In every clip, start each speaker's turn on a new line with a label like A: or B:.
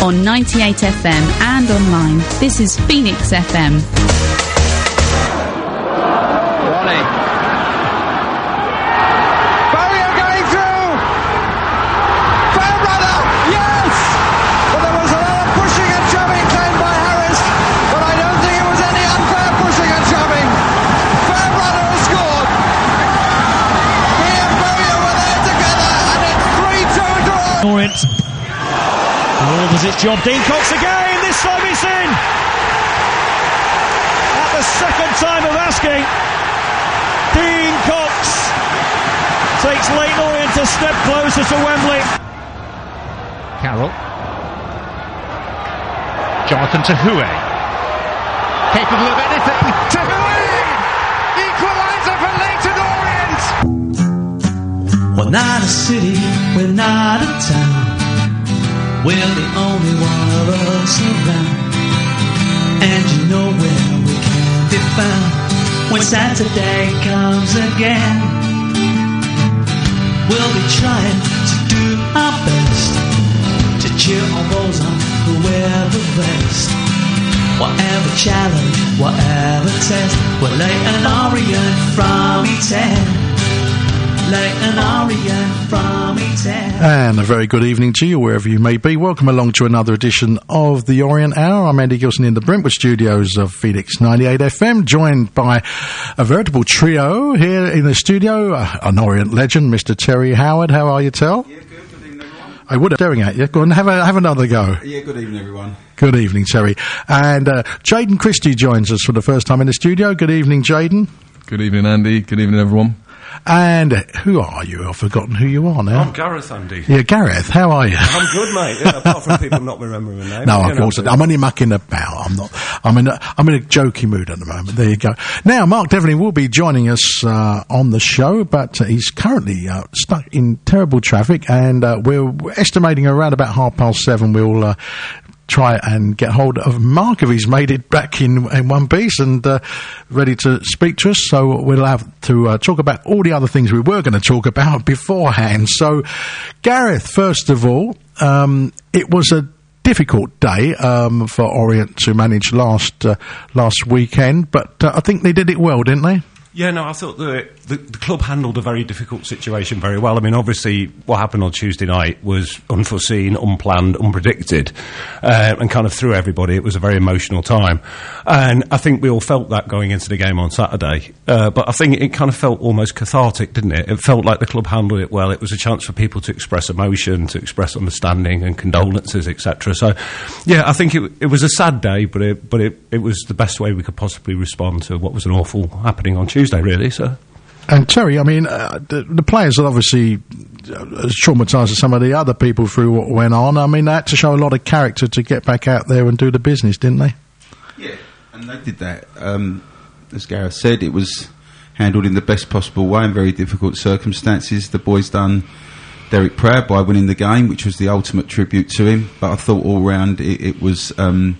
A: on 98 FM and online. This is Phoenix FM.
B: Ball does its job. Dean Cox again. This time it's in. At the second time of asking, Dean Cox takes Leyton Orient a step closer to Wembley.
C: Carroll. Jonathan Tahoue. Capable of anything. Tahoue! Equaliser for Leyton Orient!
D: We're not a city, we're not a town. We're the only one of us around. And you know where we can be found when Saturday comes again. We'll be trying to do our best to cheer on those who wear the vest. Whatever challenge, whatever test, we're Leyton Orient from E10. Leyton Orient from E10.
E: And a very good evening to you, wherever you may be. Welcome along to another edition of the Orient Hour. I'm Andy Gilson in the Brentwood studios of Phoenix 98 FM, joined by a veritable trio here in the studio. An Orient legend, Mr. Terry Howard. How are you, Tel?
F: Yeah, good. Good evening, everyone.
E: I would have staring at you. Go on, have another go.
F: Yeah, good evening, everyone.
E: Good evening, Terry. And Jaden Christie joins us for the first time in the studio. Good evening, Jaden.
G: Good evening, Andy. Good evening, everyone.
E: And who are you? I've forgotten who you are now.
H: I'm Gareth, Andy.
E: Yeah, Gareth, how are you?
H: I'm good, mate. Yeah, apart from people not remembering my name.
E: No, of course not. I'm only mucking about. I'm in a jokey mood at the moment. There you go. Now, Mark Devlin will be joining us on the show, but he's currently stuck in terrible traffic, and we're estimating around about 7:30 we'll try and get hold of Mark if he's made it back in one piece and ready to speak to us. So we'll have to talk about all the other things we were going to talk about beforehand. So, Gareth, first of all, it was a difficult day for Orient to manage last weekend, but I think they did it well, didn't they?
H: Yeah, no, I thought the club handled a very difficult situation very well. I mean, obviously, what happened on Tuesday night was unforeseen, unplanned, unpredicted, and kind of threw everybody. It was a very emotional time. And I think we all felt that going into the game on Saturday. But I think it kind of felt almost cathartic, didn't it? It felt like the club handled it well. It was a chance for people to express emotion, to express understanding and condolences, etc. So, yeah, I think it was a sad day, but it was the best way we could possibly respond to what was an awful happening on Tuesday, really, so...
E: And Terry, I mean, the players are obviously as traumatised as some of the other people through what went on. I mean, they had to show a lot of character to get back out there and do the business, didn't they?
F: Yeah, and they did that. As Gareth said, it was handled in the best possible way in very difficult circumstances. The boys done Derek proud by winning the game, which was the ultimate tribute to him. But I thought all round it was done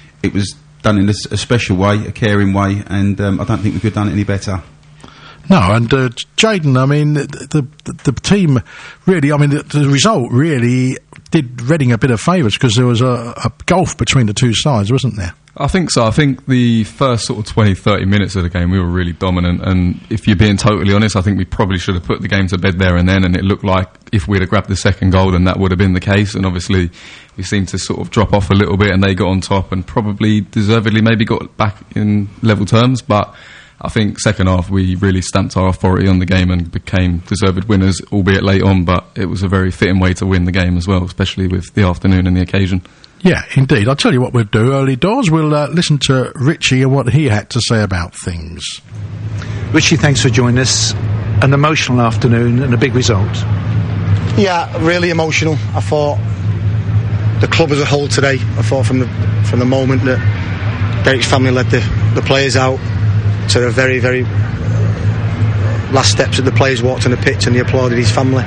F: in a special way, a caring way, and I don't think we could have done it any better.
E: No, and Jaden, I mean, the team really, I mean, the result really did Reading a bit of favours because there was a gulf between the two sides, wasn't there?
G: I think so. I think the first sort of 20, 30 minutes of the game, we were really dominant, and if you're being totally honest, I think we probably should have put the game to bed there and then, and it looked like if we'd have grabbed the second goal, then that would have been the case, and obviously we seemed to sort of drop off a little bit, and they got on top, and probably deservedly maybe got back in level terms, but I think second half we really stamped our authority on the game and became deserved winners, albeit late on, but it was a very fitting way to win the game as well, especially with the afternoon and the occasion. Yeah, indeed. I'll tell you what we'll do early doors. We'll listen to Richie and what he had to say about things.
I: Richie, thanks for joining us. An emotional afternoon and a big result.
J: Yeah, really emotional. I thought the club as a whole today, I thought from the moment that Derek's family led the players out to the very, very last steps that the players walked on the pitch and they applauded his family.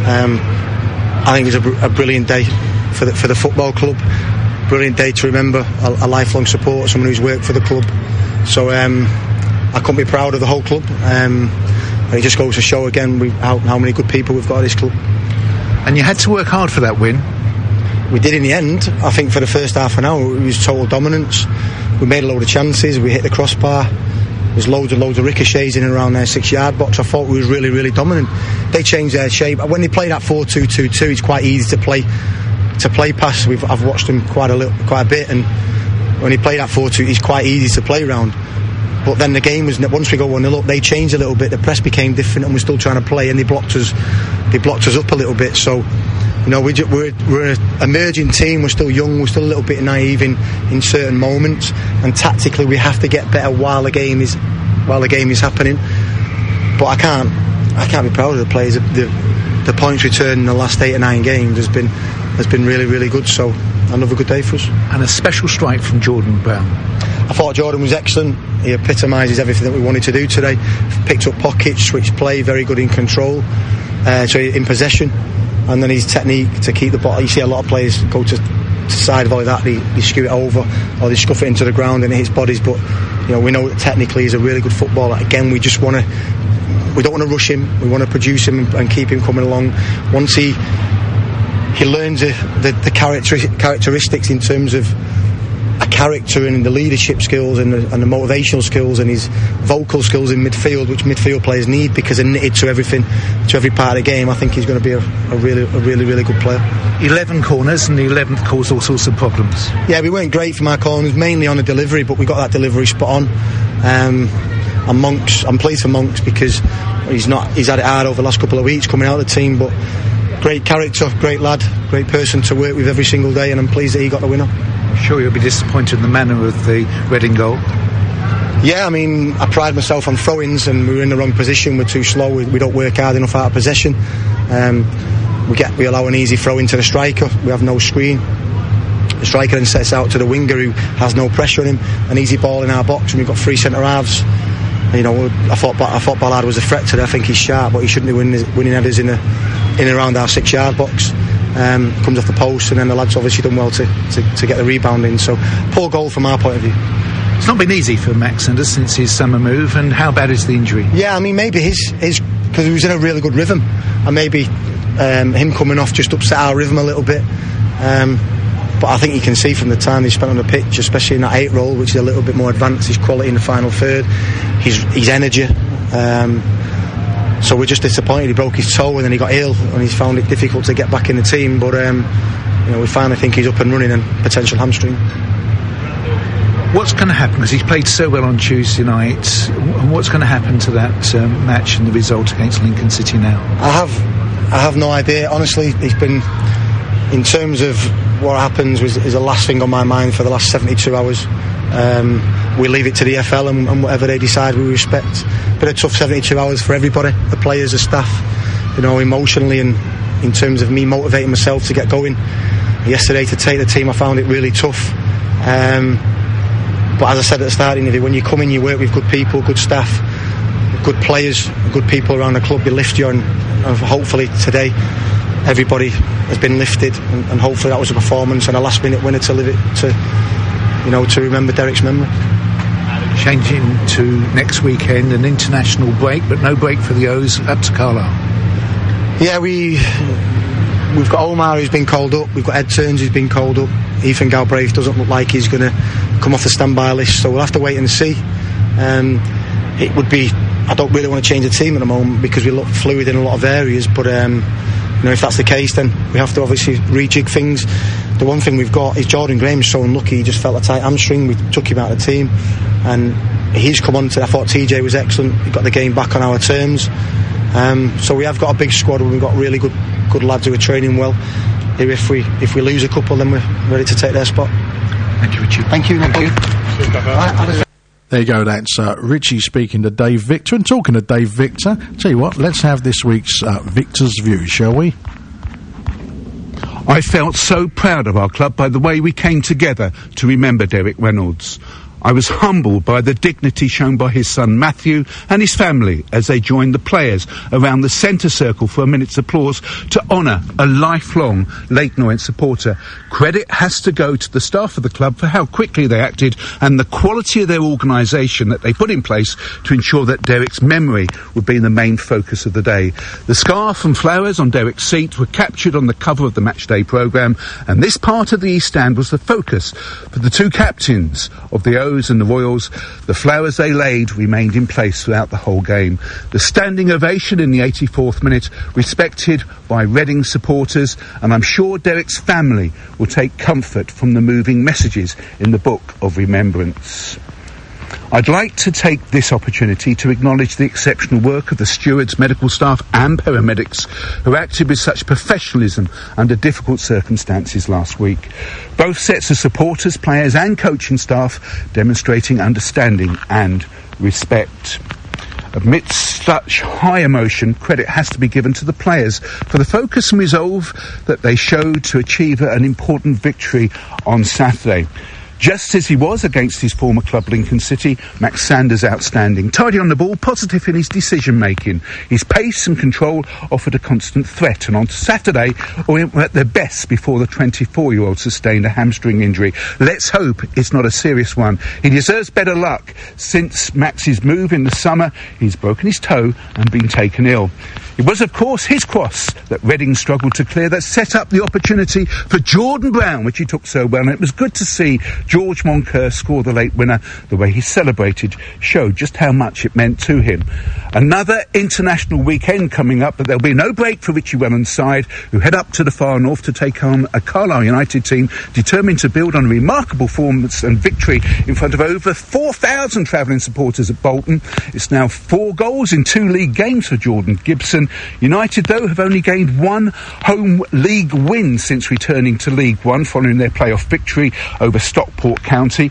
J: I think it was a brilliant day for the football club. Brilliant day to remember a lifelong supporter, someone who's worked for the club. So I couldn't be proud of the whole club. And it just goes to show again how many good people we've got at this club.
I: And you had to work hard for that win.
J: we did in the end. I think for the first half an hour it was total dominance. We made a load of chances, we hit the crossbar, there's loads of ricochets in and around their 6-yard box. I thought we was really, really dominant. They changed their shape. When they play that 4-2-2-2, it's quite easy to play past. I've watched them quite a bit, and when he played that 4-2, it's quite easy to play around. But then the game was, once we go 1-0 up, they changed a little bit. The press became different, and we're still trying to play, and they blocked us up a little bit. So, you know, we're an emerging team. We're still young. We're still a little bit naive in certain moments, and tactically we have to get better while the game is happening. But I can't be proud of the players. The points return in the last 8 or 9 games has been really, really good. So another good day for us.
I: And a special strike from Jordan Brown.
J: I thought Jordan was excellent. He epitomises everything that we wanted to do today. Picked up pockets, switched play, very good in control, so in possession, and then his technique to keep the ball. You see a lot of players go to side volley that they skew it over or they scuff it into the ground and it hits bodies. But you know, we know that technically he's a really good footballer. Again, we don't want to rush him. We want to produce him and keep him coming along. Once he learns the characteristics in terms of a character and the leadership skills and the motivational skills and his vocal skills in midfield, which midfield players need because they're knitted to every part of the game. I think he's going to be a really good player.
I: 11 corners, and the 11th caused all sorts of problems.
J: Yeah, we weren't great from our corners, mainly on the delivery, but we got that delivery spot on. And Monks, I'm pleased for Monks because he's had it hard over the last couple of weeks coming out of the team, but great character, great lad, great person to work with every single day, and I'm pleased that he got the winner.
I: I'm sure you'll be disappointed in the manner of the Reading goal.
J: Yeah, I mean, I pride myself on throw-ins, and we were in the wrong position. We're too slow. We don't work hard enough out of possession. We allow an easy throw into the striker. We have no screen. The striker then sets out to the winger who has no pressure on him. An easy ball in our box, and we've got 3 centre halves. You know, I thought Ballard was a threat today. I think he's sharp, but he shouldn't be winning headers in and around our 6-yard box. Comes off the post, and then the lads obviously done well to get the rebound in. So poor goal from our point of view.
I: It's not been easy for Max Sanders since his summer move. And how bad is the injury?
J: Yeah, I mean, maybe his because he was in a really good rhythm, and maybe him coming off just upset our rhythm a little bit. But I think you can see from the time he spent on the pitch, especially in that 8 role, which is a little bit more advanced, his quality in the final third, his energy. So we're just disappointed. He broke his toe and then he got ill, and he's found it difficult to get back in the team. But you know, we finally think he's up and running, and potential hamstring.
I: What's going to happen? Because he's played so well on Tuesday night. What's going to happen to that match and the result against Lincoln City now?
J: I have no idea. Honestly, he's been, in terms of what happens, is the last thing on my mind for the last 72 hours. We leave it to the FL and whatever they decide we respect. But a tough 72 hours for everybody, the players, the staff, you know, emotionally, and in terms of me motivating myself to get going. Yesterday to take the team, I found it really tough. But as I said at the start of the interview, when you come in, you work with good people, good staff, good players, good people around the club, they lift you, and hopefully today everybody has been lifted, and hopefully that was a performance and a last minute winner to live it to remember Derek's memory.
I: Changing to next weekend, an international break, but no break for the O's, up to Carlisle.
J: Yeah, we've got Omar who's been called up, we've got Ed Turns who's been called up, Ethan Galbraith doesn't look like he's going to come off the standby list, so we'll have to wait and see. It would be, I don't really want to change the team at the moment because we look fluid in a lot of areas, but you know, if that's the case, then we have to obviously rejig things. The one thing we've got is Jordan Graham's so unlucky. He just felt a tight hamstring. We took him out of the team, and he's come on to. I thought TJ was excellent. He got the game back on our terms. So we have got a big squad, and we've got really good lads who are training well. If we lose a couple, then we're ready to take their spot.
I: Thank you, Richie.
J: Thank you.
E: There you go, that's Richie speaking to Dave Victor. And talking to Dave Victor, tell you what, let's have this week's Victor's View, shall we?
K: I felt so proud of our club by the way we came together to remember Derek Reynolds.
I: I was humbled by the dignity shown by his son Matthew and his family as they joined the players around the centre circle for a minute's applause to honour a lifelong Leyton Orient supporter. Credit has to go to the staff of the club for how quickly they acted and the quality of their organisation that they put in place to ensure that Derek's memory would be the main focus of the day. The scarf and flowers on Derek's seat were captured on the cover of the matchday programme, and this part of the East Stand was the focus for the two captains of the O's and the Royals. The flowers they laid remained in place throughout the whole game. The standing ovation in the 84th minute, respected by Reading supporters, and I'm sure Derek's family will take comfort from the moving messages in the Book of Remembrance. I'd like to take this opportunity to acknowledge the exceptional work of the stewards, medical staff and paramedics who acted with such professionalism under difficult circumstances last week. Both sets of supporters, players and coaching staff demonstrating understanding and respect. Amidst such high emotion, credit has to be given to the players for the focus and resolve that they showed to achieve an important victory on Saturday. Just as he was against his former club Lincoln City, Max Sanders outstanding. Tidy on the ball, positive in his decision-making. His pace and control offered a constant threat, and on Saturday, Orient were at their best before the 24-year-old sustained a hamstring injury. Let's hope it's not a serious one. He deserves better luck. Since Max's move in the summer, he's broken his toe and been taken ill. It was, of course, his cross that Reading struggled to clear that set up the opportunity for Jordan Brown, which he took so well, and it was good to see George Moncur score the late winner. The way he celebrated showed just how much it meant to him. Another international weekend coming up, but there'll be no break for Richie Wellens' side, who head up to the far north to take on a Carlisle United team determined to build on a remarkable performance and victory in front of over 4,000 travelling supporters at Bolton. It's now 4 goals in 2 league games for Jordan Gibson. United, though, have only gained 1 home league win since returning to League One following their playoff victory over Stockport County.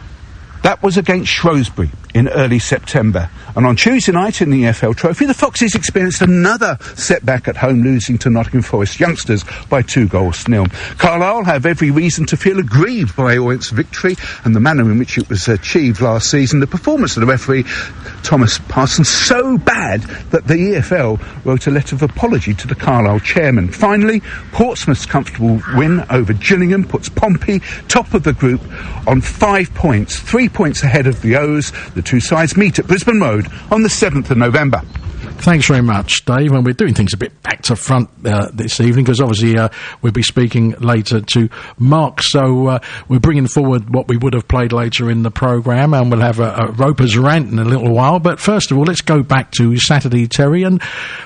I: That was against Shrewsbury in early September. And on Tuesday night in the EFL Trophy, the Foxes experienced another setback at home, losing to Nottingham Forest youngsters by 2-0. Carlisle have every reason to feel aggrieved by Orient's victory and the manner in which it was achieved last season. The performance of the referee, Thomas Parsons, so bad that the EFL wrote a letter of apology to the Carlisle chairman. Finally, Portsmouth's comfortable win over Gillingham puts Pompey top of the group on 5 points, 3 points ahead of the O's. The two sides meet at Brisbane Road on the 7th of November.
E: Thanks very much, Dave. And we're doing things a bit back to front this evening because obviously we'll be speaking later to Mark. So we're bringing forward what we would have played later in the programme, and we'll have a Roper's rant in a little while. But first of all, let's go back to Saturday, Terry. And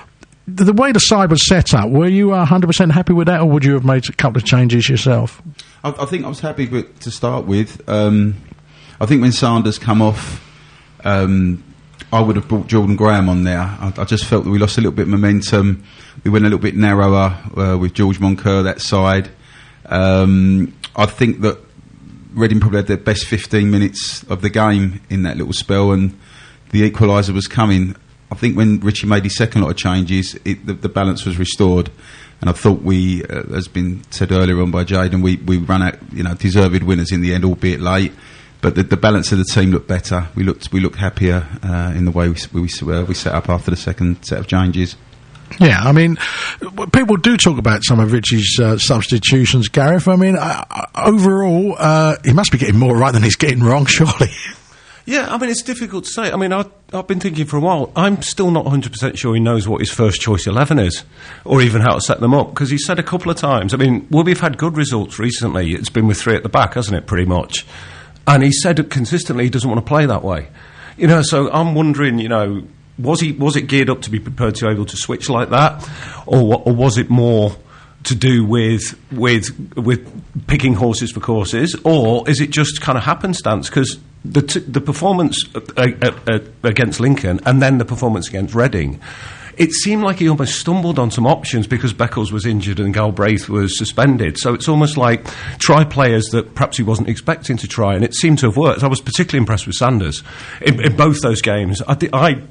E: the way the side was set up, were you 100% happy with that, or would you have made a couple of changes yourself?
F: I think I was happy with, to start with. I think when Sanders come off, I would have brought Jordan Graham on there. I just felt that we lost a little bit of momentum. We went a little bit narrower with George Moncur that side. I think that Reading probably had their best 15 minutes of the game in that little spell, and the equaliser was coming. I think when Richie made his second lot of changes, the balance was restored. And I thought we, as been said earlier on by Jade, and we ran out, deserved winners in the end, albeit late. But the balance of the team looked better. We looked happier in the way we set up after the second set of changes.
E: Yeah, I mean, people do talk about some of Richie's substitutions, Gareth. I mean, overall, he must be getting more right than he's getting wrong, surely.
H: Yeah, I mean, it's difficult to say. I mean, I've been thinking for a while. I'm still not 100% sure he knows what his first choice 11 is, or even how to set them up, because he said a couple of times. I mean, we've had good results recently. It's been with 3 at the back, hasn't it, pretty much? And he said consistently he doesn't want to play that way. So I'm wondering, was it geared up to be prepared to be able to switch like that, or was it more to do with picking horses for courses, or is it just kind of happenstance? Because the performance against Lincoln and then the performance against Reading, it seemed like he almost stumbled on some options because Beckles was injured and Galbraith was suspended. So it's almost like try players that perhaps he wasn't expecting to try, and it seemed to have worked. I was particularly impressed with Sanders in both those games.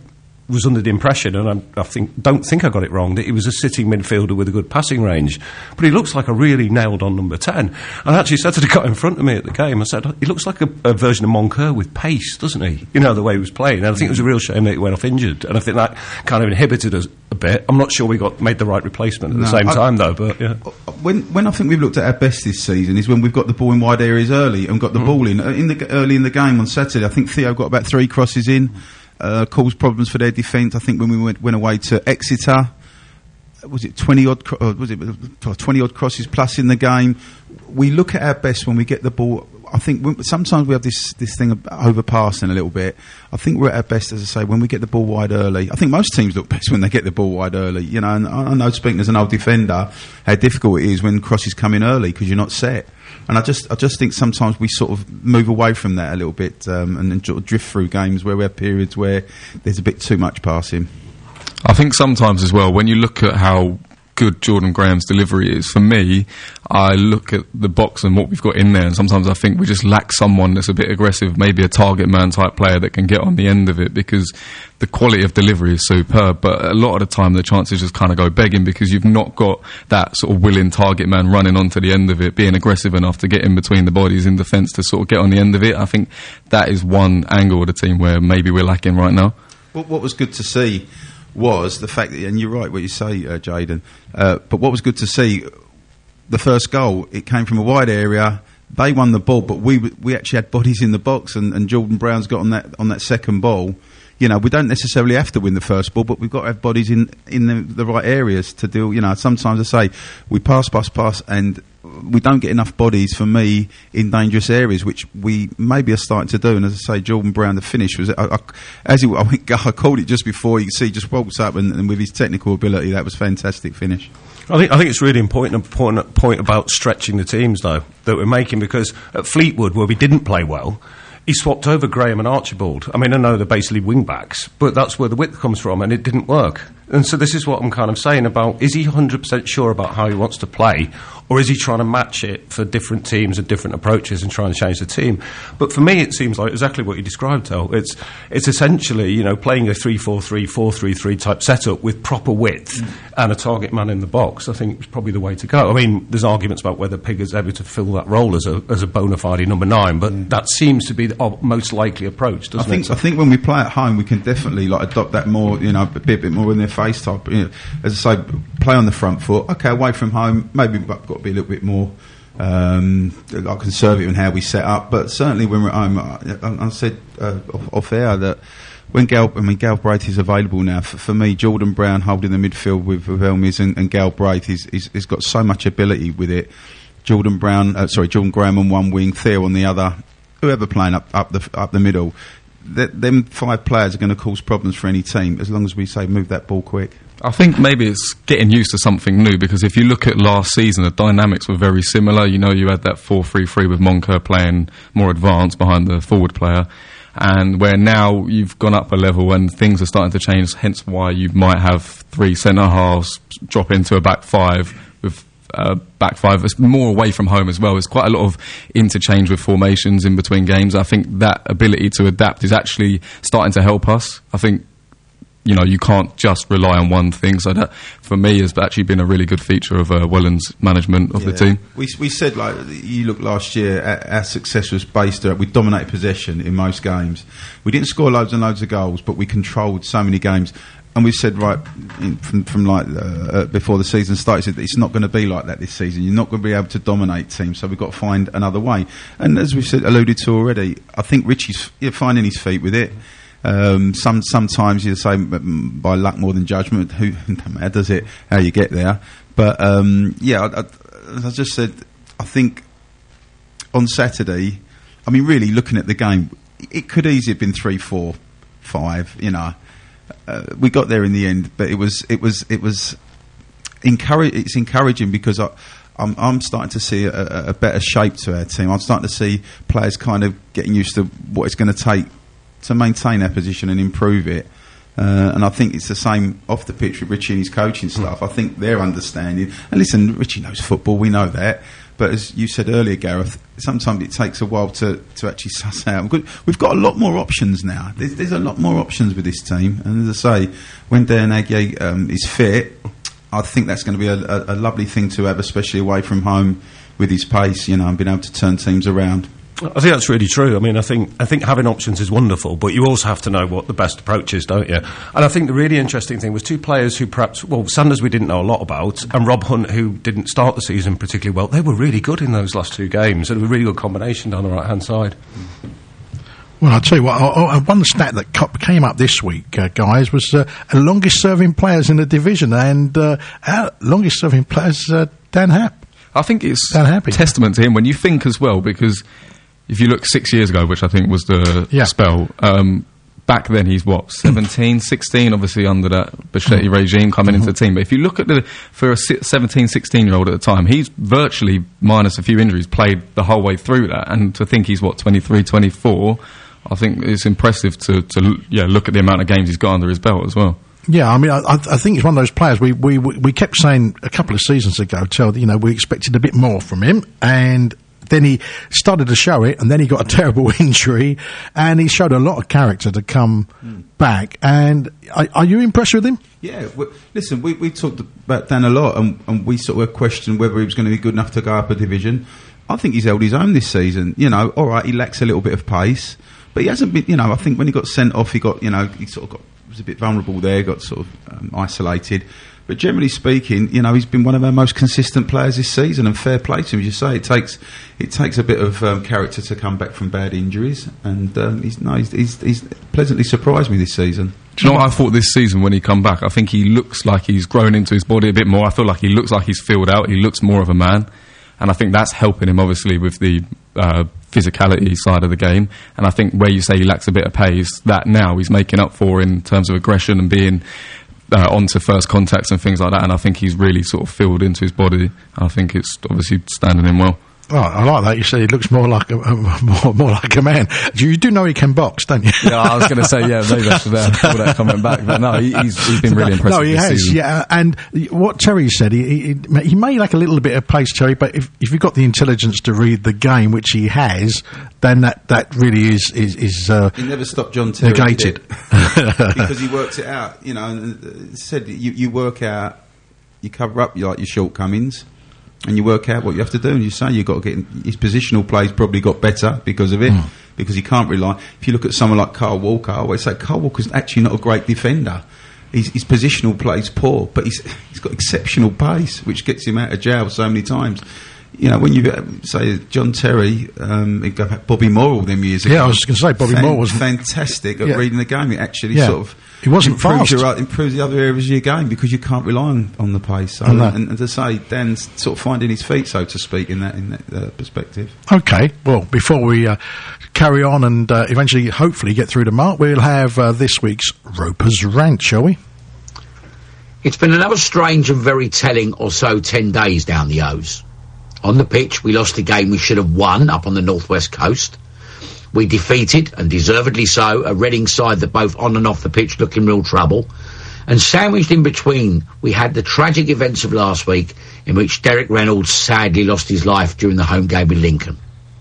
H: was under the impression, and I don't think I got it wrong, that he was a sitting midfielder with a good passing range. But he looks like a really nailed-on number 10. And I actually said to the guy in front of me at the game, I said, he looks like a version of Moncur with pace, doesn't he? You know, the way he was playing. And I think it was a real shame that he went off injured. And I think that kind of inhibited us a bit. I'm not sure we made the right replacement at the same time, though. But yeah.
F: When I think we've looked at our best this season is when we've got the ball in wide areas early and got the ball in. Early in the game on Saturday, I think Theo got about 3 crosses in. Caused problems for their defence. I think when we went away to Exeter, was it 20 odd crosses plus in the game? We look at our best when we get the ball. I think sometimes we have this thing of overpassing a little bit. I think we're at our best, as I say, when we get the ball wide early. I think most teams look best when they get the ball wide early. You know, and I know, speaking as an old defender, how difficult it is when crosses come in early because you're not set. And I just think sometimes we sort of move away from that a little bit and then sort of drift through games where we have periods where there's a bit too much passing.
G: I think sometimes as well, when you look at how good Jordan Graham's delivery is, for me, I look at the box and what we've got in there, and sometimes I think we just lack someone that's a bit aggressive, maybe a target man type player that can get on the end of it, because the quality of delivery is superb, but a lot of the time the chances just kind of go begging because you've not got that sort of willing target man running onto the end of it, being aggressive enough to get in between the bodies in defence to sort of get on the end of it. I think that is one angle of the team where maybe we're lacking right now.
F: What was good to see was the fact that, and you're right what you say, Jayden, but what was good to see, the first goal, it came from a wide area. They won the ball, but we actually had bodies in the box, and Jordan Brown's got on that second ball. You know, we don't necessarily have to win the first ball, but we've got to have bodies in the right areas to deal. You know, sometimes I say we pass, and we don't get enough bodies, for me, in dangerous areas, which we maybe are starting to do. And as I say, Jordan Brown, the finish was, I called it just before. You can see, he just walks up and with his technical ability, that was a fantastic finish.
H: I think it's really important point about stretching the teams, though, that we're making, because at Fleetwood, where we didn't play well, he swapped over Graham and Archibald. I mean, I know they're basically wing-backs, but that's where the width comes from, and it didn't work. And so this is what I'm kind of saying about, is he 100% sure about how he wants to play, or is he trying to match it for different teams and different approaches and trying to change the team? But for me, it seems like exactly what you described, Tel. It's essentially, you know, playing a 3-4-3, 4-3-3 type setup with proper width and a target man in the box. I think it's probably the way to go. I mean, there's arguments about whether Pig is able to fill that role as a bona fide number 9, but that seems to be the most likely approach, doesn't it?
F: I think when we play at home, we can definitely adopt that more, you know, be a bit more in their face type. You know, as I say, play on the front foot. Okay, away from home, maybe we've got to be a little bit more conservative in how we set up. But certainly when we're at home, I said off air that when Galbraith is available now, for me, Jordan Brown holding the midfield with Elmis and Galbraith, he's got so much ability with it. Jordan Graham on one wing, Theo on the other, whoever playing up the middle. Them 5 players are going to cause problems for any team as long as we say move that ball quick.
G: I think maybe it's getting used to something new, because if you look at last season, the dynamics were very similar. You know, you had that 4-3-3 with Moncur playing more advanced behind the forward player, and where now you've gone up a level and things are starting to change, hence why you might have 3 centre-halves drop into a back 5 with back 5. It's more away from home as well. There's quite a lot of interchange with formations in between games. I think that ability to adapt is actually starting to help us. I think, you know, you can't just rely on one thing. So that, for me, has actually been a really good feature of Welland's management of the team.
F: We said, like, you look last year, our success was based we dominated possession in most games. We didn't score loads and loads of goals, but we controlled so many games. And we said, right, from before the season started, it's not going to be like that this season. You're not going to be able to dominate teams, so we've got to find another way. And as we've alluded to already, I think Richie's finding his feet with it. Sometimes you say by luck more than judgment. Who does it? How you get there? But as I just said, I think on Saturday, I mean, really looking at the game, it could easily have been 3-4-5. You know, we got there in the end, but it was It's encouraging because I'm starting to see a better shape to our team. I'm starting to see players kind of getting used to what it's going to take to maintain their position and improve it. And I think it's the same off the pitch with Richie and his coaching staff. I think they're understanding. And listen, Richie knows football, we know that. But as you said earlier, Gareth, sometimes it takes a while to actually suss out. We've got a lot more options now. There's a lot more options with this team. And as I say, when Dan Agyei is fit, I think that's going to be a lovely thing to have, especially away from home with his pace, and being able to turn teams around.
H: I think that's really true. I mean, I think having options is wonderful, but you also have to know what the best approach is, don't you? And I think the really interesting thing was two players who perhaps, Sanders we didn't know a lot about, and Rob Hunt, who didn't start the season particularly well. They were really good in those last two games, and a really good combination down the right-hand side.
E: Well, I'll tell you what, one stat that came up this week, guys, was longest-serving players in the division, and our longest-serving players, Dan Happ.
G: I think it's testament to him when you think as well, because if you look 6 years ago, which I think was the spell, back then he's 17, 16, obviously under that Bichetti regime coming into the team. But if you look at for a 17, 16-year-old at the time, he's virtually, minus a few injuries, played the whole way through that. And to think he's 23, 24, I think it's impressive to look at the amount of games he's got under his belt as well.
E: Yeah, I mean, I think he's one of those players we kept saying a couple of seasons ago, we expected a bit more from him, and then he started to show it, and then he got a terrible injury, and he showed a lot of character to come back. And are you impressed with him?
F: Yeah, listen, we talked about Dan a lot, and we sort of questioned whether he was going to be good enough to go up a division. I think he's held his own this season. All right, he lacks a little bit of pace, but he hasn't been. I think when he got sent off, he was a bit vulnerable there, got sort of isolated. But generally speaking, he's been one of our most consistent players this season, and fair play to him. As you say, it takes a bit of character to come back from bad injuries, and he's pleasantly surprised me this season.
G: Do you know what I thought this season when he come back? I think he looks like he's grown into his body a bit more. I feel like he looks like he's filled out. He looks more of a man, and I think that's helping him obviously with the physicality side of the game. And I think where you say he lacks a bit of pace, that now he's making up for in terms of aggression and being onto first contacts and things like that. And I think he's really sort of filled into his body. I think it's obviously standing him well.
E: Oh, I like that. You say he looks more like a man. You do know he can box, don't you?
G: Yeah, I was going to say, maybe I should pull that comment back. But no, he's been really impressive.
E: No, he has. Season. Yeah, and what Terry said, he may lack a little bit of pace, Terry, but if you've got the intelligence to read the game, which he has, then that really is
F: he never stopped John Terry
E: negated
F: because he works it out. And said you work out, you cover up your shortcomings. And you work out what you have to do, and you say you've got to get his positional play's probably got better because of it, because he can't rely. If you look at someone like Carl Walker, I always say Carl Walker's actually not a great defender. His positional play's poor, but he's got exceptional pace, which gets him out of jail so many times. When you say John Terry, Bobby Moore all them years ago.
E: Yeah, I was going to say Bobby Moore was
F: fantastic at reading the game. It actually sort of
E: he wasn't fast.
F: Improves the other areas of your game because you can't rely on the pace. So, and to say Dan's sort of finding his feet, so to speak, in that perspective.
E: Okay, well, before we carry on and eventually, hopefully, get through to Mark, we'll have this week's Roper's Rant, shall we?
K: It's been another strange and very telling 10 days down the O's. On the pitch, we lost a game we should have won up on the northwest coast. We defeated, and deservedly so, a Reading side that both on and off the pitch look in real trouble. And sandwiched in between, we had the tragic events of last week in which Derek Reynolds sadly lost his life during the home game with Lincoln.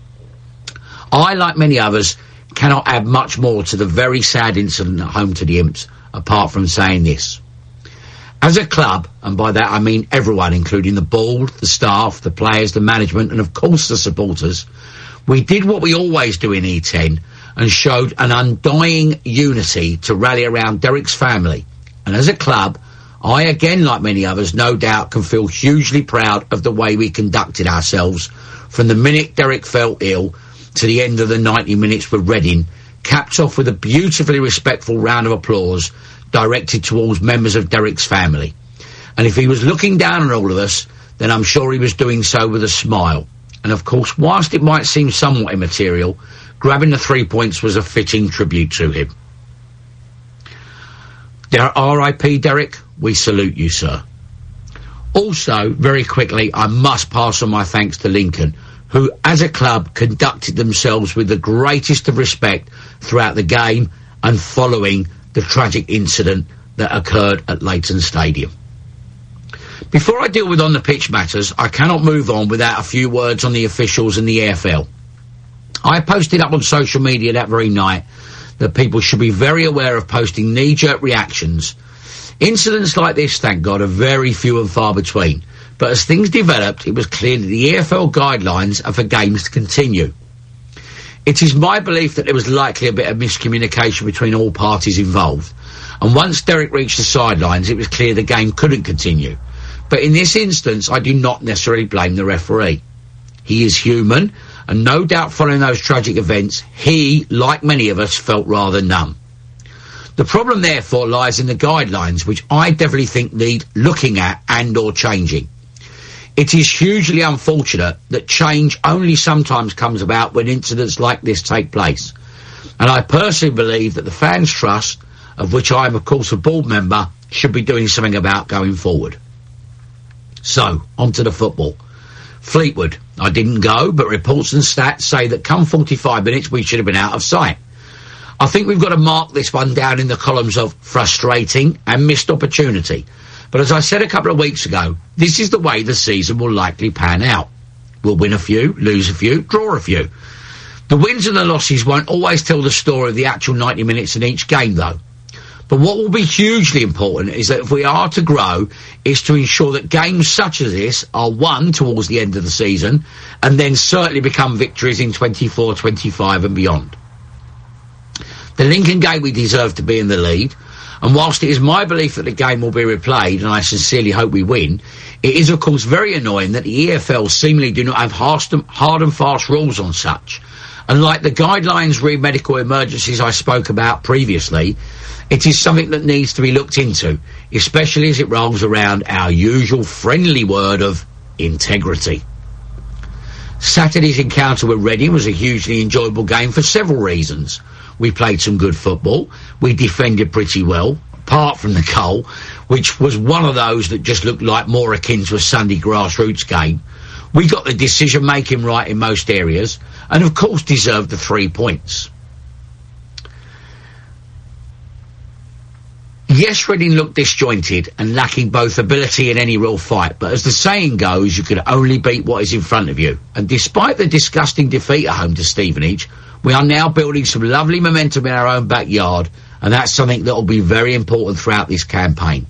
K: I, like many others, cannot add much more to the very sad incident at home to the Imps, apart from saying this. As a club, and by that I mean everyone, including the board, the staff, the players, the management, and of course the supporters, we did what we always do in E10 and showed an undying unity to rally around Derek's family. And as a club, I again, like many others, no doubt can feel hugely proud of the way we conducted ourselves from the minute Derek fell ill to the end of the 90 minutes with Reading, capped off with a beautifully respectful round of applause directed towards members of Derek's family. And if he was looking down on all of us, then I'm sure he was doing so with a smile. And of course, whilst it might seem somewhat immaterial, grabbing the 3 points was a fitting tribute to him. R.I.P. Derek, we salute you, sir. Also, very quickly, I must pass on my thanks to Lincoln, who, as a club, conducted themselves with the greatest of respect throughout the game and following the tragic incident that occurred at Leighton Stadium. Before I deal with on-the-pitch matters, I cannot move on without a few words on the officials and the EFL. I posted up on social media that very night that people should be very aware of posting knee-jerk reactions. Incidents like this, thank God, are very few and far between. But as things developed, it was clear that the EFL guidelines are for games to continue. It is my belief that there was likely a bit of miscommunication between all parties involved. And once Derek reached the sidelines, it was clear the game couldn't continue. But in this instance, I do not necessarily blame the referee. He is human, and no doubt following those tragic events, he, like many of us, felt rather numb. The problem, therefore, lies in the guidelines, which I definitely think need looking at and or changing. It is hugely unfortunate that change only sometimes comes about when incidents like this take place. And I personally believe that the Fans Trust, of which I am, of course, a board member, should be doing something about going forward. So, on to the football. Fleetwood. I didn't go, but reports and stats say that come 45 minutes we should have been out of sight. I think we've got to mark this one down in the columns of frustrating and missed opportunity. But as I said a couple of weeks ago, this is the way the season will likely pan out. We'll win a few, lose a few, draw a few. The wins and the losses won't always tell the story of the actual 90 minutes in each game, though. But what will be hugely important is that if we are to grow, is to ensure that games such as this are won towards the end of the season, and then certainly become victories in 24, 25 and beyond. The Lincoln game we deserve to be in the lead, and whilst it is my belief that the game will be replayed, and I sincerely hope we win, it is of course very annoying that the EFL seemingly do not have hard and fast rules on such. And like the guidelines re medical emergencies I spoke about previously, it is something that needs to be looked into, especially as it rolls around our usual friendly word of integrity. Saturday's encounter with Reading was a hugely enjoyable game for several reasons. We played some good football. We defended pretty well, apart from the goal, which was one of those that just looked like more akin to a Sunday grassroots game. We got the decision-making right in most areas, and of course deserved the 3 points. Yes, Reading looked disjointed and lacking both ability and any real fight, but as the saying goes, you can only beat what is in front of you. And despite the disgusting defeat at home to Stevenage, we are now building some lovely momentum in our own backyard, and that's something that will be very important throughout this campaign.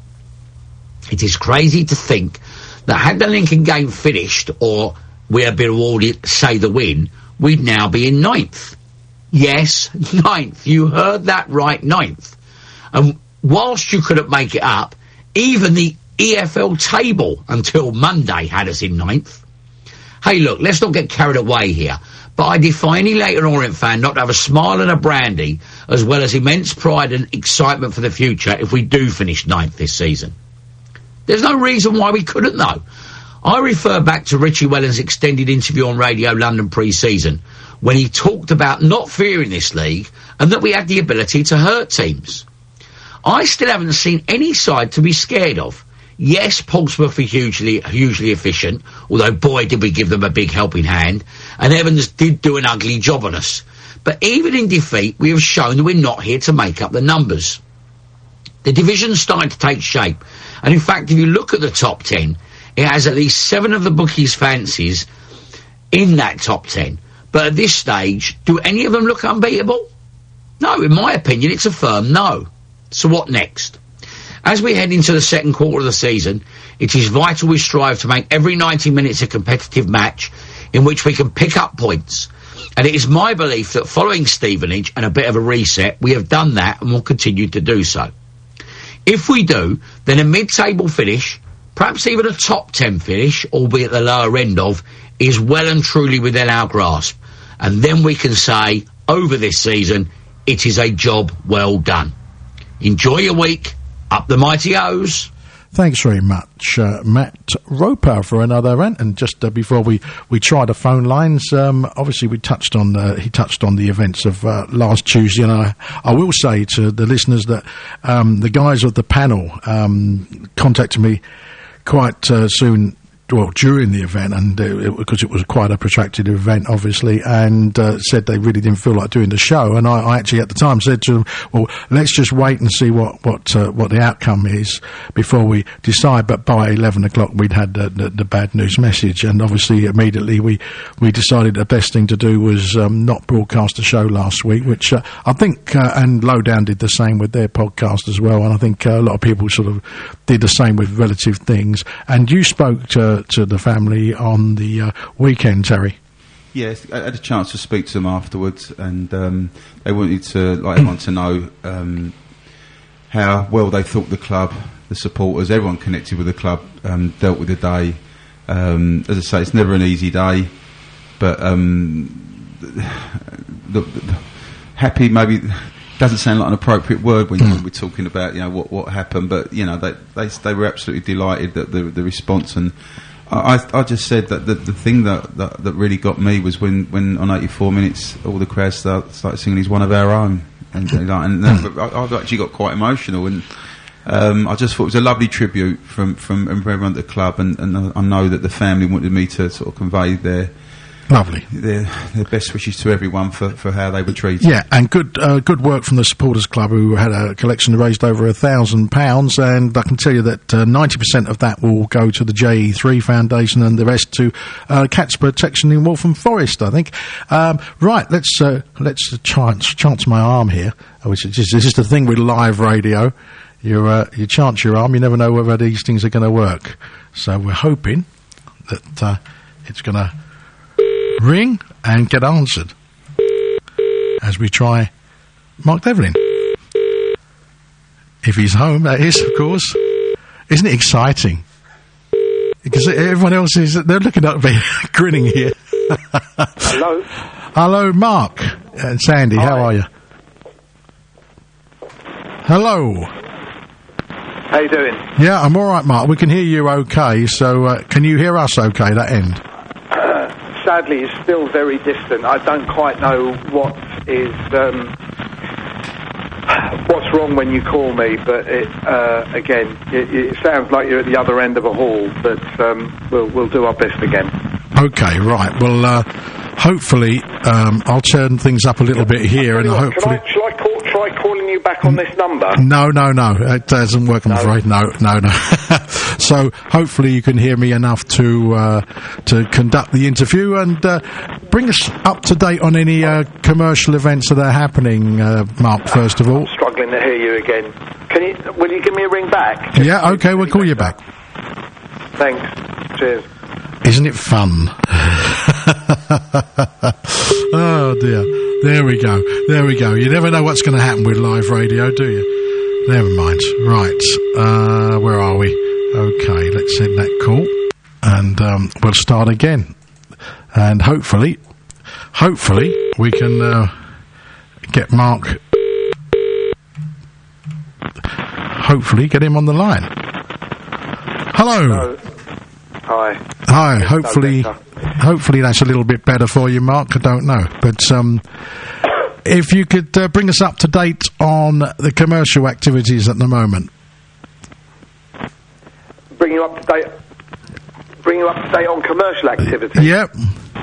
K: It is crazy to think that had the Lincoln game finished, or we had been awarded, say, the win, we'd now be in 9th. Yes, 9th. You heard that right, 9th. And whilst you couldn't make it up, even the EFL table until Monday had us in 9th. Hey, look, let's not get carried away here. But I defy any Leyton Orient fan not to have a smile and a brandy, as well as immense pride and excitement for the future if we do finish 9th this season. There's no reason why we couldn't, though. I refer back to Richie Wellens' extended interview on Radio London pre-season, when he talked about not fearing this league and that we had the ability to hurt teams. I still haven't seen any side to be scared of. Yes, Portsmouth are hugely efficient, although boy did we give them a big helping hand, and Evans did do an ugly job on us. But even in defeat, we have shown that we're not here to make up the numbers. The division's starting to take shape, and in fact, if you look at the top 10, it has at least 7 of the bookies' fancies in that top 10. But at this stage, do any of them look unbeatable? No, in my opinion, it's a firm no. So what next? As we head into the second quarter of the season, it is vital we strive to make every 90 minutes a competitive match in which we can pick up points. And it is my belief that following Stevenage and a bit of a reset, we have done that and will continue to do so. If we do, then a mid-table finish, perhaps even a top 10 finish, albeit the lower end of, is well and truly within our grasp. And then we can say, over this season, it is a job well done. Enjoy your week. Up the mighty O's.
E: Thanks very much, Matt Roper, for another rant. And just before we try the phone lines, obviously he touched on the events of last Tuesday, and I will say to the listeners that the guys of the panel contacted me quite soon during the event, and because it was quite a protracted event, obviously, and said they really didn't feel like doing the show. And I actually at the time said to them, well, let's just wait and see what the outcome is before we decide. But by 11 o'clock we'd had the bad news message, and obviously immediately we decided the best thing to do was not broadcast the show last week, which I think and Lowdown did the same with their podcast as well, and I think a lot of people sort of did the same with Relative Things. And you spoke to the family on the weekend, Terry.
F: Yes, I had a chance to speak to them afterwards, and they wanted to like everyone to know how well they thought the club, the supporters, everyone connected with the club dealt with the day. As I say, it's never an easy day, but happy maybe doesn't sound like an appropriate word when we're talking about what happened, but they were absolutely delighted that the response. And I just said that the thing that really got me was when on 84 minutes all the crowd started singing "He's one of our own," and I've actually got quite emotional, and I just thought it was a lovely tribute from everyone at the club, and I know that the family wanted me to sort of convey their best wishes to everyone for how they were treated. Yeah, and good work from the supporters club, who had a collection raised over £1,000, and I can tell you that 90% of that will go to the JE3 Foundation, and the rest to Cats Protection in Waltham Forest, I think. Right, let's chance my arm here, which is this is the thing with live radio. You chance your arm, you never know whether these things are going to work. So we're hoping that it's going to ring and get answered as we try Mark Devlin. If he's home, that is, of course. Isn't it exciting? Because everyone else they're looking at me, grinning here.
L: Hello?
E: Hello, Mark and Sandy,
L: Hi.
E: How are you? Hello.
L: How you doing?
E: Yeah, I'm alright, Mark. We can hear you okay, so can you hear us okay, that end?
L: Sadly, it's still very distant. I don't quite know what's wrong when you call me, but it sounds like you're at the other end of a hall, but we'll do our best again.
E: Okay, right. Well, hopefully, I'll turn things up a little bit here, and hopefully...
L: Shall I try calling you back on this number?
E: No. It doesn't work, I'm afraid. No. So, hopefully you can hear me enough to conduct the interview and bring us up to date on any commercial events that are happening, Mark, first of all.
L: I'm struggling to hear you again. Will you give me a ring back?
E: Yeah, okay, we'll call you back.
L: Thanks. Cheers.
E: Isn't it fun? Oh, dear. There we go. You never know what's going to happen with live radio, do you? Never mind. Right. Where are we? Okay, let's end that call. And we'll start again. And hopefully we can get Mark... Hopefully get him on the line. Hello. Hi. Hopefully that's a little bit better for you, Mark. I don't know, but if you could bring us up to date on the commercial activities at the moment.
L: Bring you up to date on commercial activities.
E: Yep.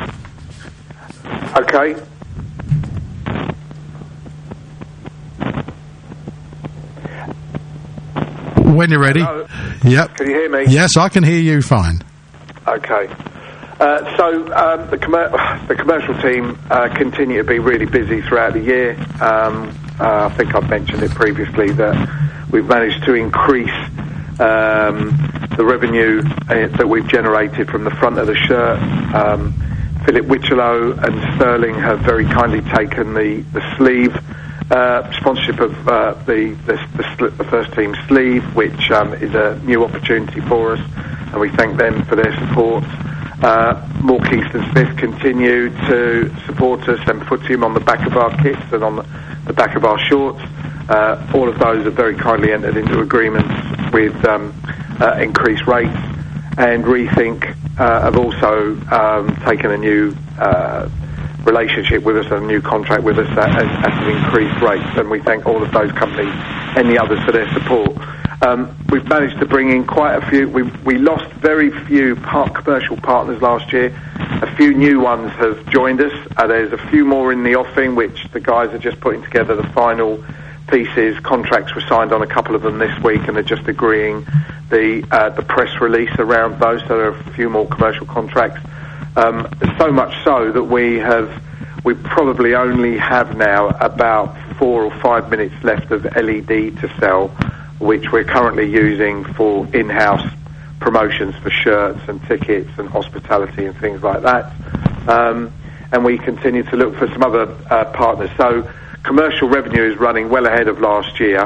L: Okay.
E: When you're ready.
L: Hello?
E: Yep.
L: Can you hear me?
E: Yes, I can hear you fine.
L: Okay. So the commercial team continue to be really busy throughout the year. I think I've mentioned it previously that we've managed to increase the revenue that we've generated from the front of the shirt. Philip Witchelow and Sterling have very kindly taken the sleeve sponsorship of the first team sleeve, which is a new opportunity for us, and we thank them for their support. More Kingston Smith continue to support us and put him on the back of our kits and on the back of our shorts. All of those have very kindly entered into agreements with increased rates, and Rethink have also taken a new relationship with us and a new contract with us at an increased rates, and we thank all of those companies and the others for their support. We've managed to bring in quite a few. We lost very few commercial partners last year. A few new ones have joined us. There's a few more in the offing, which the guys are just putting together the final pieces. Contracts were signed on a couple of them this week, and they're just agreeing the press release around those. So there are a few more commercial contracts. So much so that we probably only have now about 4 or 5 minutes left of LED to sell, which we're currently using for in-house promotions for shirts and tickets and hospitality and things like that. And we continue to look for some other partners. So commercial revenue is running well ahead of last year.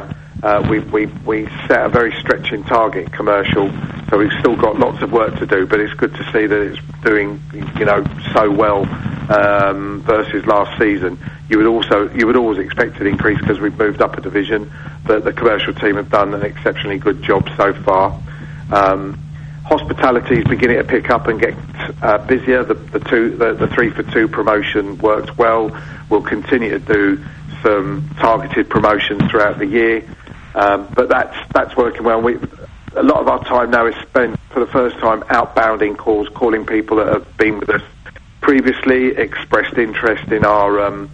L: We set a very stretching target commercial, so we've still got lots of work to do, but it's good to see that it's doing, so well versus last season. You would always expect an increase because we've moved up a division, but the commercial team have done an exceptionally good job so far. Hospitality is beginning to pick up and get busier. The 3-for-2 promotion worked well. We'll continue to do some targeted promotions throughout the year, but that's working well. A lot of our time now is spent, for the first time, outbounding calls, calling people that have been with us previously, expressed interest in our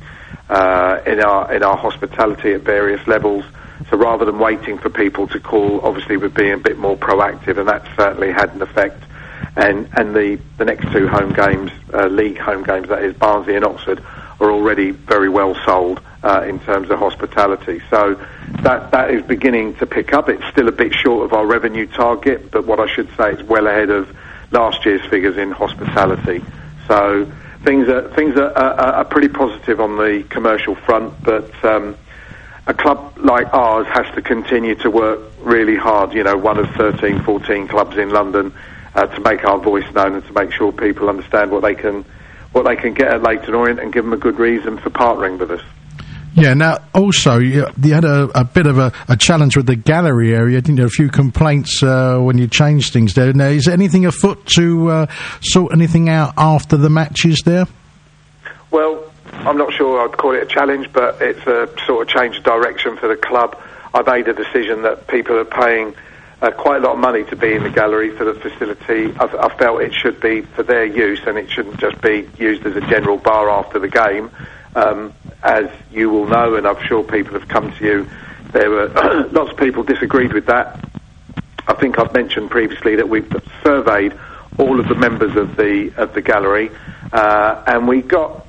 L: hospitality at various levels. So rather than waiting for people to call, obviously we're being a bit more proactive, and that's certainly had an effect. And the next 2 home games, league home games, that is Barnsley and Oxford, are already very well sold in terms of hospitality. So that is beginning to pick up. It's still a bit short of our revenue target, but what I should say is well ahead of last year's figures in hospitality. So things are pretty positive on the commercial front, but a club like ours has to continue to work really hard, one of 13, 14 clubs in London, to make our voice known and to make sure people understand what they can get at Leyton Orient and give them a good reason for partnering with us.
E: Yeah, now, also, you had a bit of a challenge with the gallery area, didn't you? A few complaints when you changed things there. Now, is there anything afoot to sort anything out after the matches there?
L: Well, I'm not sure I'd call it a challenge, but it's a sort of change of direction for the club. I made a decision that people are paying quite a lot of money to be in the gallery for the facility. I felt it should be for their use, and it shouldn't just be used as a general bar after the game. As you will know, and I'm sure people have come to you, there were lots of people disagreed with that. I think I've mentioned previously that we've surveyed all of the members of the gallery, and we got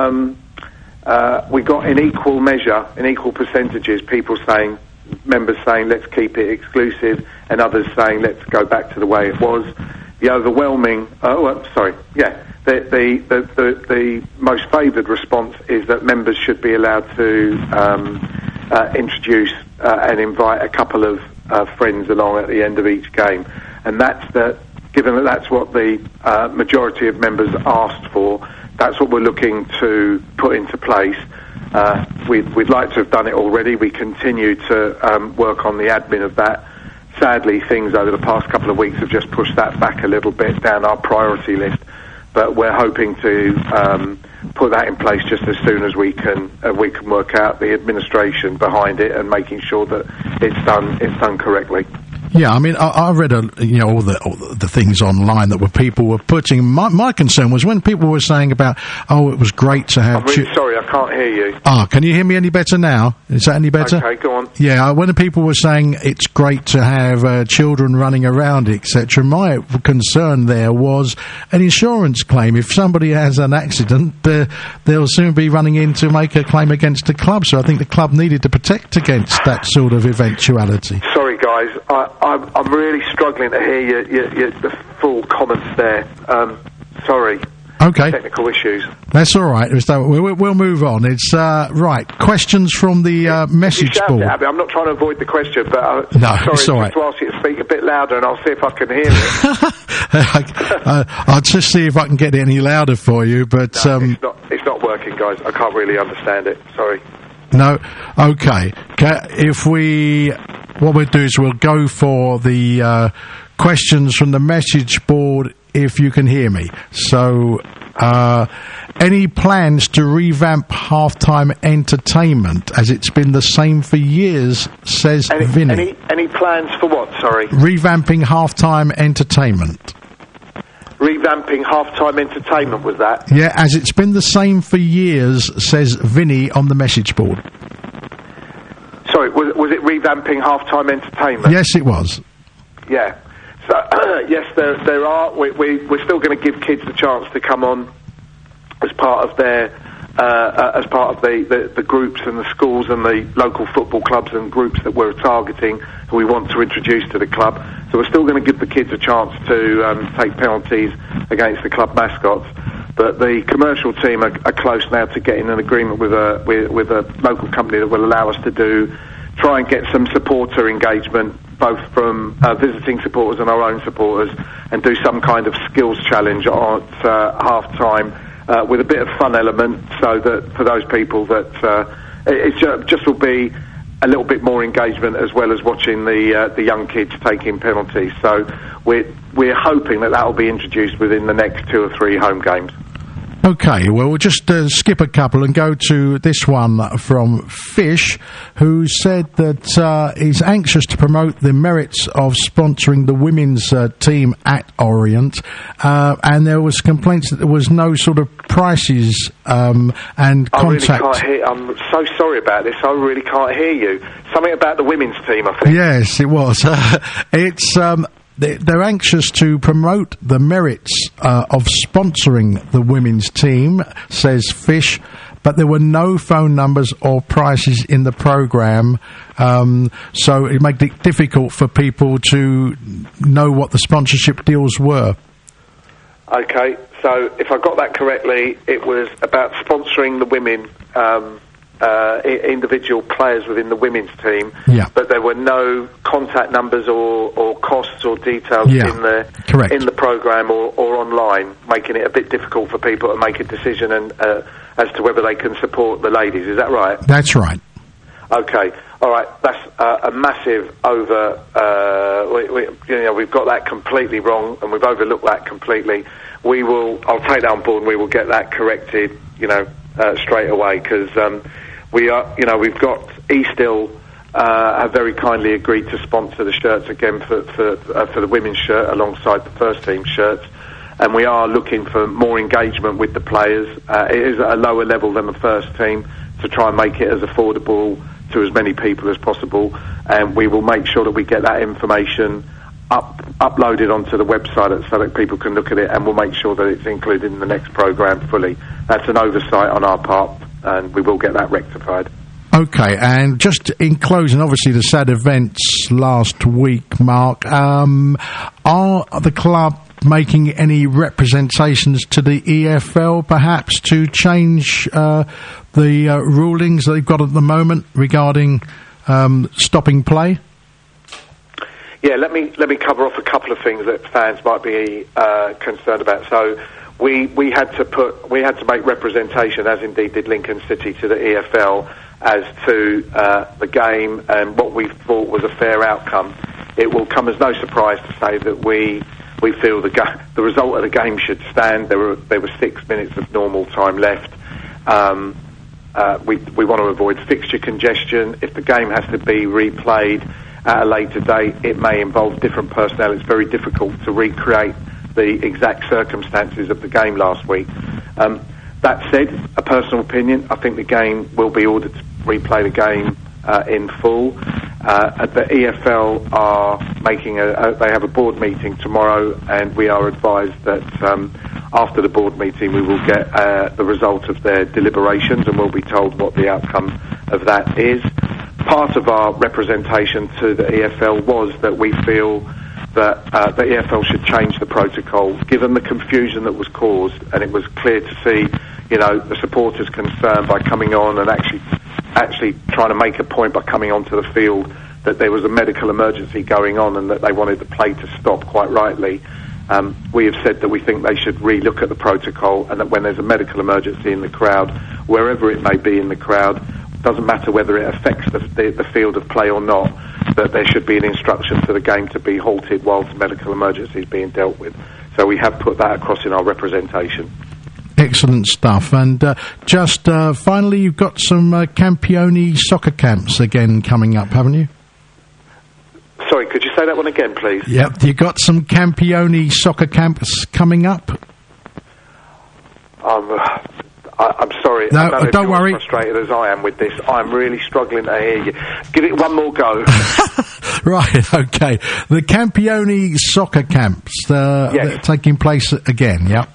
L: in equal measure, in equal percentages, members saying let's keep it exclusive, and others saying let's go back to the way it was. The overwhelming, the most favoured response is that members should be allowed to introduce and invite a couple of friends along at the end of each game, and given that that's what the majority of members asked for, that's what we're looking to put into place. We'd like to have done it already. We continue to work on the admin of that. Sadly, things over the past couple of weeks have just pushed that back a little bit down our priority list, but we're hoping to put that in place just as soon as we can work out the administration behind it and making sure that it's done correctly.
E: Yeah, I mean, I read all the things online that people were putting. My concern was when people were saying about, it was great to have.
L: I'm really sorry, I can't hear you.
E: Can you hear me any better now? Is that any better?
L: Okay, go on.
E: Yeah, when the people were saying it's great to have children running around, etc., my concern there was an insurance claim. If somebody has an accident, they'll soon be running in to make a claim against the club. So I think the club needed to protect against that sort of eventuality.
L: Sorry, guys. I'm really struggling to hear the full comments there. Sorry.
E: Okay.
L: Technical issues.
E: That's all right. We'll move on. It's right. Questions from the message board.
L: Abby, I'm not trying to avoid the question, but
E: no, it's all right.
L: To ask you to speak a bit louder, and I'll see if I can hear it.
E: I'll just see if I can get it any louder for you. But
L: it's not working, guys. I can't really understand it. Sorry.
E: No. Okay. What we'll do is we'll go for the questions from the message board if you can hear me. So, Any plans to revamp halftime entertainment, as it's been the same for years, says Vinny.
L: Any plans for what, sorry?
E: Revamping halftime entertainment.
L: Revamping halftime entertainment, was that?
E: Yeah, as it's been the same for years, says Vinny on the message board.
L: Sorry, was it revamping halftime entertainment?
E: Yes, it was.
L: Yeah. So, yes, there are. We're still going to give kids the chance to come on as part of their, as part of the groups and the schools and the local football clubs and groups that we're targeting, who we want to introduce to the club. So we're still going to give the kids a chance to take penalties against the club mascots. But the commercial team are close now to getting an agreement with a local company that will allow us to try and get some supporter engagement, both from visiting supporters and our own supporters, and do some kind of skills challenge at half-time with a bit of fun element, so that for those people that it just will be a little bit more engagement, as well as watching the young kids taking penalties. So we're hoping that will be introduced within the next 2 or 3 home games.
E: Okay, well, we'll just skip a couple and go to this one from Fish, who said that he's anxious to promote the merits of sponsoring the women's team at Orient, and there was complaints that there was no sort of prices and contact.
L: I really can't hear. I'm so sorry about this. I really can't hear you. Something about the women's team, I think.
E: Yes, it was. It's... They're anxious to promote the merits of sponsoring the women's team, says Fish, but there were no phone numbers or prices in the programme, so it made it difficult for people to know what the sponsorship deals were.
L: Okay, so if I got that correctly, it was about sponsoring the women, individual players within the women's team, but there were no contact numbers or costs or details in the programme or online, making it a bit difficult for people to make a decision and as to whether they can support the ladies. Is that right?
E: That's right.
L: Okay, all right. That's a massive we've got that completely wrong, and we've overlooked that completely. I'll take that on board, and we will get that corrected, straight away, because we've got Eastill have very kindly agreed to sponsor the shirts again for the women's shirt alongside the first team shirts, and we are looking for more engagement with the players. It is at a lower level than the first team, to try and make it as affordable to as many people as possible, and we will make sure that we get that information uploaded onto the website so that people can look at it, and we'll make sure that it's included in the next programme fully. That's an oversight on our part, and we will get that rectified.
E: Okay, and just in closing, obviously the sad events last week, Mark, are the club making any representations to the EFL, perhaps, to change the rulings they've got at the moment regarding stopping play?
L: Yeah, let me cover off a couple of things that fans might be concerned about. So we had to make representation, as indeed did Lincoln City, to the EFL as to the game and what we thought was a fair outcome. It will come as no surprise to say that we feel the result of the game should stand. There were 6 minutes of normal time left. We want to avoid fixture congestion. If the game has to be replayed at a later date, it may involve different personnel. It's very difficult to recreate the exact circumstances of the game last week. That said, a personal opinion, I think the game will be ordered to replay the game in full. The EFL are making they have a board meeting tomorrow, and we are advised that after the board meeting we will get the result of their deliberations, and we'll be told what the outcome of that is. Part of our representation to the EFL was that we feel that the EFL should change the protocol, given the confusion that was caused, and it was clear to see, the supporters concerned by coming on and actually trying to make a point by coming onto the field that there was a medical emergency going on and that they wanted the play to stop, quite rightly. We have said that we think they should re-look at the protocol, and that when there's a medical emergency in the crowd, wherever it may be in the crowd, doesn't matter whether it affects the field of play or not, that there should be an instruction for the game to be halted whilst medical emergency is being dealt with. So we have put that across in our representation.
E: Excellent stuff. And just finally, you've got some Campione soccer camps again coming up, haven't you?
L: Sorry, could you say that one again, please?
E: Yep, you got some Campione soccer camps coming up?
L: I'm sorry.
E: No,
L: I don't know
E: don't
L: if
E: worry.
L: you're as frustrated as I am with this. I'm really struggling to hear you. Give it one more go.
E: Right, okay. The Campione soccer camps, they're taking place again, yeah?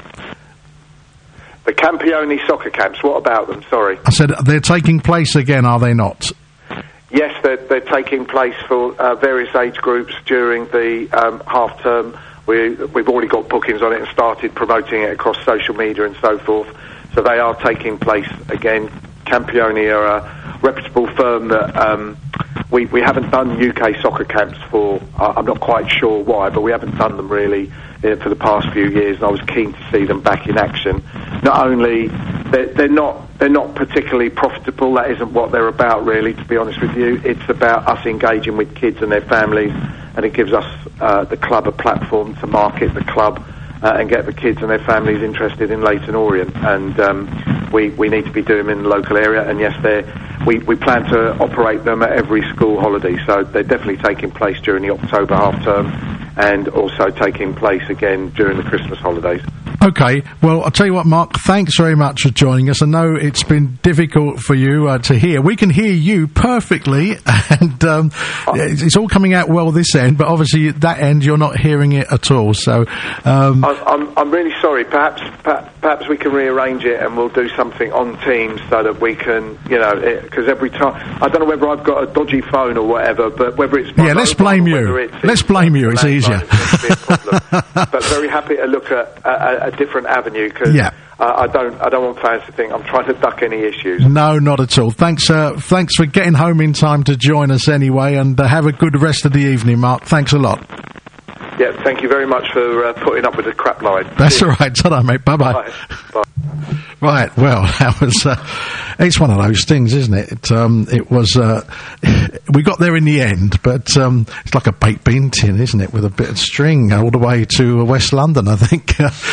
L: The Campione soccer camps, what about them? Sorry.
E: I said they're taking place again, are they not?
L: Yes, they're taking place for various age groups during the half term. We've already got bookings on it and started promoting it across social media and so forth. So they are taking place again. Campione are a reputable firm that we haven't done UK soccer camps for. I'm not quite sure why, but we haven't done them really for the past few years, and I was keen to see them back in action. Not only they're not particularly profitable. That isn't what they're about, really. To be honest with you, it's about us engaging with kids and their families, and it gives us the club a platform to market the club and get the kids and their families interested in Leyton Orient. And we need to be doing them in the local area. And yes, we plan to operate them at every school holiday. So they're definitely taking place during the October half term, and also taking place again during the Christmas holidays.
E: Okay, well, I'll tell you what, Mark, thanks very much for joining us. I know it's been difficult for you to hear. We can hear you perfectly, and it's all coming out well this end, but obviously at that end you're not hearing it at all. So
L: I'm really sorry. Perhaps we can rearrange it and we'll do something on Teams so that we can, because every time, I don't know whether I've got a dodgy phone or whatever, but whether it's my
E: let's blame you. Let's blame you. It's easier.
L: But very happy to look at a different avenue, because I don't want fans to think I'm trying to duck any issues.
E: No, not at all. Thanks for getting home in time to join us anyway, and have a good rest of the evening, Mark. Thanks a lot.
L: Yeah, thank you very much for putting up with the crap line.
E: That's all right. Ta-da, mate. Bye-bye.
L: Bye.
E: Right, well, that was, it's one of those things, isn't it? It was, we got there in the end, but it's like a baked bean tin, isn't it, with a bit of string all the way to West London, I think.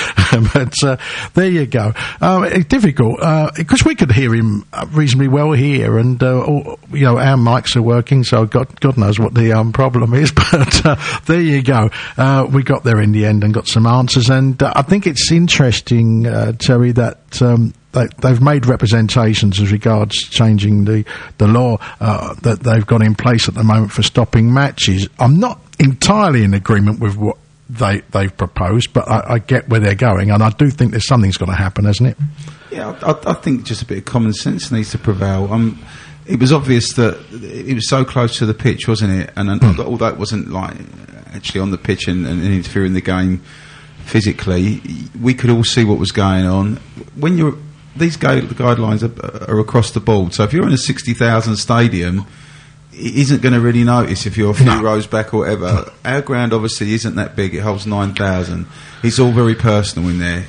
E: But there you go. It's difficult, because we could hear him reasonably well here, and, our mics are working, so God knows what the problem is, but there you go. We got there in the end and got some answers, and I think it's interesting, Terry, that they've made representations as regards changing the law that they've got in place at the moment for stopping matches. I'm not entirely in agreement with what they've proposed, but I get where they're going, and I do think there's something's got to happen, hasn't it?
F: Yeah, I think just a bit of common sense needs to prevail. It was obvious that it was so close to the pitch, wasn't it? And although it wasn't like actually on the pitch and interfering in the game physically, we could all see what was going on. When these guidelines are across the board, so if you're in a 60,000 stadium, it isn't going to really notice if you're a few rows back or whatever. Our ground obviously isn't that big; it holds 9,000. It's all very personal in there.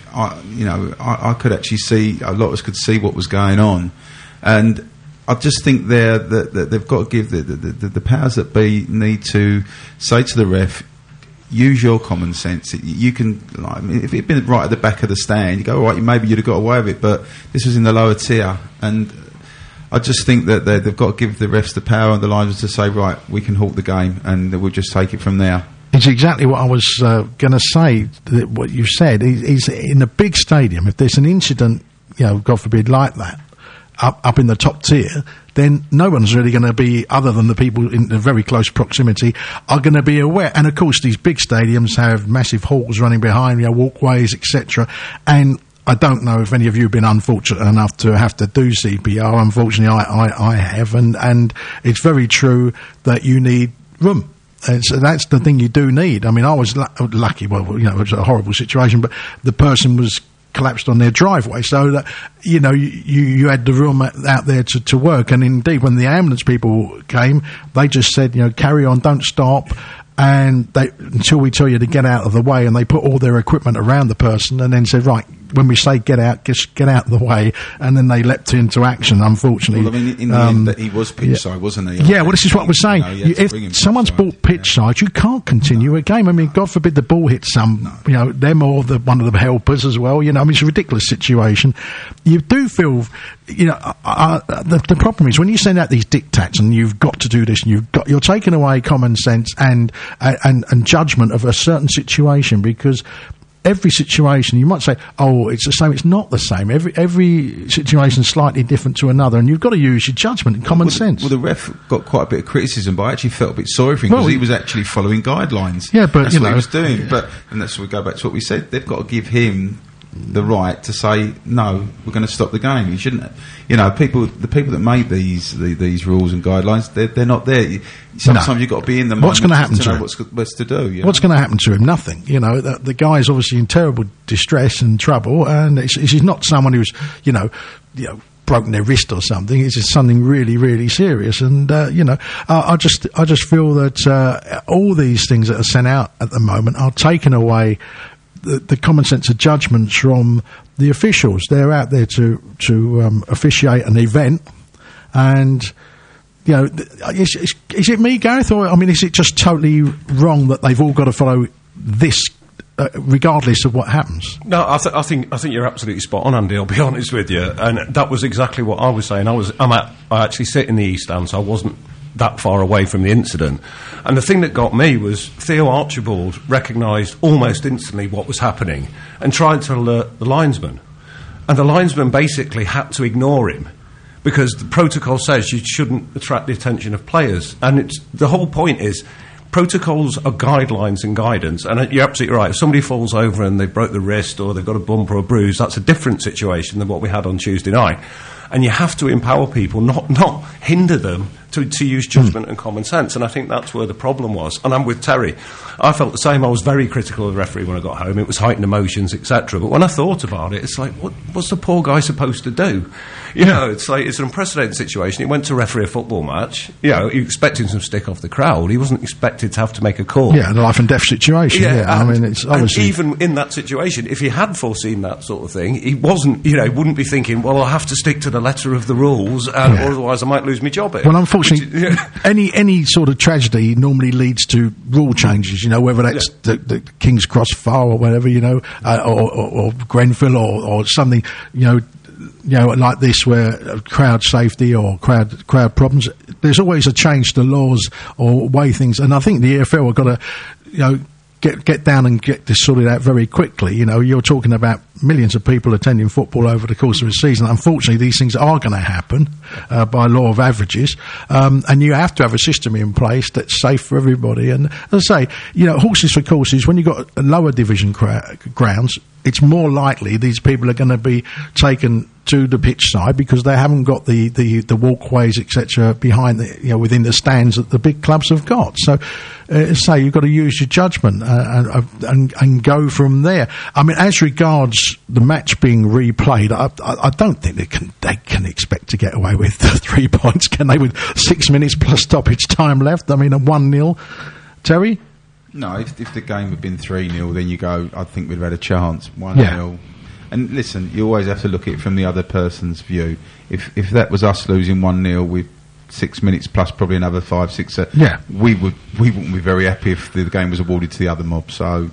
F: I could actually see, a lot of us could see what was going on, and I just think that they've got to give the powers that be need to say to the ref, use your common sense. You can, if it'd been right at the back of the stand, you go, all right, maybe you'd have got away with it, but this was in the lower tier, and I just think that they've got to give the refs the power and the linesmen to say, right, we can halt the game, and we'll just take it from there.
E: It's exactly what I was going to say. What you said is in a big stadium, if there's an incident, God forbid, like that, up in the top tier, then no one's really going to be, other than the people in the very close proximity, are going to be aware. And of course, these big stadiums have massive halls running behind, walkways, etc. And I don't know if any of you have been unfortunate enough to have to do CPR. Unfortunately, I have, and it's very true that you need room. And so that's the thing you do need. I mean, I was lucky. Well, it was a horrible situation, but the person was collapsed on their driveway, so that you had the room out there to work. And indeed, when the ambulance people came, they just said, carry on, don't stop, and until we tell you to get out of the way. And they put all their equipment around the person, and then said, right, when we say get out, just get out of the way, and then they leapt into action, unfortunately.
F: Well, I mean, in the end, that he was pitch side, wasn't he?
E: Yeah, well, this is what we're saying. If someone's bought pitch side, you can't continue a game. I mean, God forbid the ball hits them or one of the helpers as well. I mean, it's a ridiculous situation. You do feel, the problem is when you send out these diktats and you've got to do this, and you're taking away common sense and judgment of a certain situation, because every situation, you might say, oh, it's the same. It's not the same. Every situation is slightly different to another, and you've got to use your judgment and common sense.
F: Well, the ref got quite a bit of criticism, but I actually felt a bit sorry for him because he was actually following guidelines.
E: Yeah, but
F: that's what he was doing. And that's we go back to what we said. They've got to give him the right to say no. We're going to stop the game. You shouldn't. The people that made these rules and guidelines, they're not there. Sometimes you've got to be in the moment.
E: What's going to happen to him?
F: What's best to do?
E: What's going to happen to him? Nothing. The guy's obviously in terrible distress and trouble, and it's not someone who's broken their wrist or something. It's just something really, really serious. And I just feel that all these things that are sent out at the moment are taken away the common sense of judgments from the officials. They're out there to officiate an event, and is it me, Gareth, or is it just totally wrong that they've all got to follow this regardless of what happens?
H: No, I think you're absolutely spot on, Andy. I'll be honest with you, and that was exactly what I was saying. I actually sit in the East Stand, so I wasn't that far away from the incident. And the thing that got me was Theo Archibald recognised almost instantly what was happening and tried to alert the linesman. And the linesman basically had to ignore him because the protocol says you shouldn't attract the attention of players. And the whole point is protocols are guidelines and guidance. And you're absolutely right. If somebody falls over and they broke the wrist or they've got a bump or a bruise, that's a different situation than what we had on Tuesday night. And you have to empower people, not hinder them to use judgment and common sense. And I think that's where the problem was. And I'm with Terry. I felt the same. I was very critical of the referee when I got home. It was heightened emotions, etc. But when I thought about it, it's like, what's the poor guy supposed to do? It's like, it's an unprecedented situation. He went to referee a football match. He expected some stick off the crowd. He wasn't expected to have to make a call.
E: Yeah, a life and death situation. It's obviously...
H: And even in that situation, if he had foreseen that sort of thing, he wasn't, wouldn't be thinking, well, I'll have to stick to the letter of the rules, or otherwise I might lose my job here.
E: Well, unfortunately, any sort of tragedy normally leads to rule changes, whether that's the King's Cross fire or whatever, or Grenfell or something, like this, where crowd safety or crowd problems. There's always a change to laws or way things, and I think the EFL have got to, get down and get this sorted out very quickly. You're talking about millions of people attending football over the course of a season. Unfortunately, these things are going to happen by law of averages, and you have to have a system in place that's safe for everybody. And as I say, horses for courses, when you've got lower division grounds, it's more likely these people are going to be taken to the pitch side because they haven't got the walkways, etc., behind within the stands that the big clubs have got. So, say you've got to use your judgment and go from there. I mean, as regards the match being replayed, I don't think they can expect to get away with 3 points, can they? With 6 minutes plus stoppage time left. I mean, a 1-0. Terry?
F: No, if the game had been 3-0, then you go, I think we'd have had a chance. 1-0.
E: Yeah.
F: And listen, you always have to look at it from the other person's view. If that was us losing 1-0 with 6 minutes plus probably another 5, 6, we wouldn't be very happy if the game was awarded to the other mob. So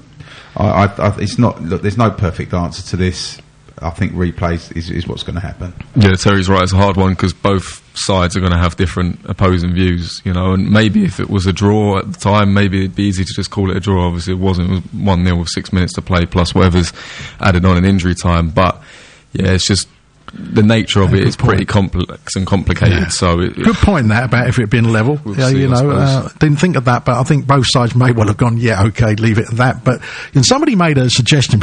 F: it's not. Look, there's no perfect answer to this. I think replays is what's going to happen.
G: Yeah, Terry's right. It's a hard one because both sides are going to have different opposing views, and maybe if it was a draw at the time, maybe it'd be easy to just call it a draw. Obviously, it wasn't. It was 1-0 with 6 minutes to play plus whatever's added on in injury time. But yeah, it's just the nature of it is pretty complex and complicated. Yeah. So
E: good point that about if it had been level. Didn't think of that, but I think both sides may well have gone, okay, leave it at that. But somebody made a suggestion.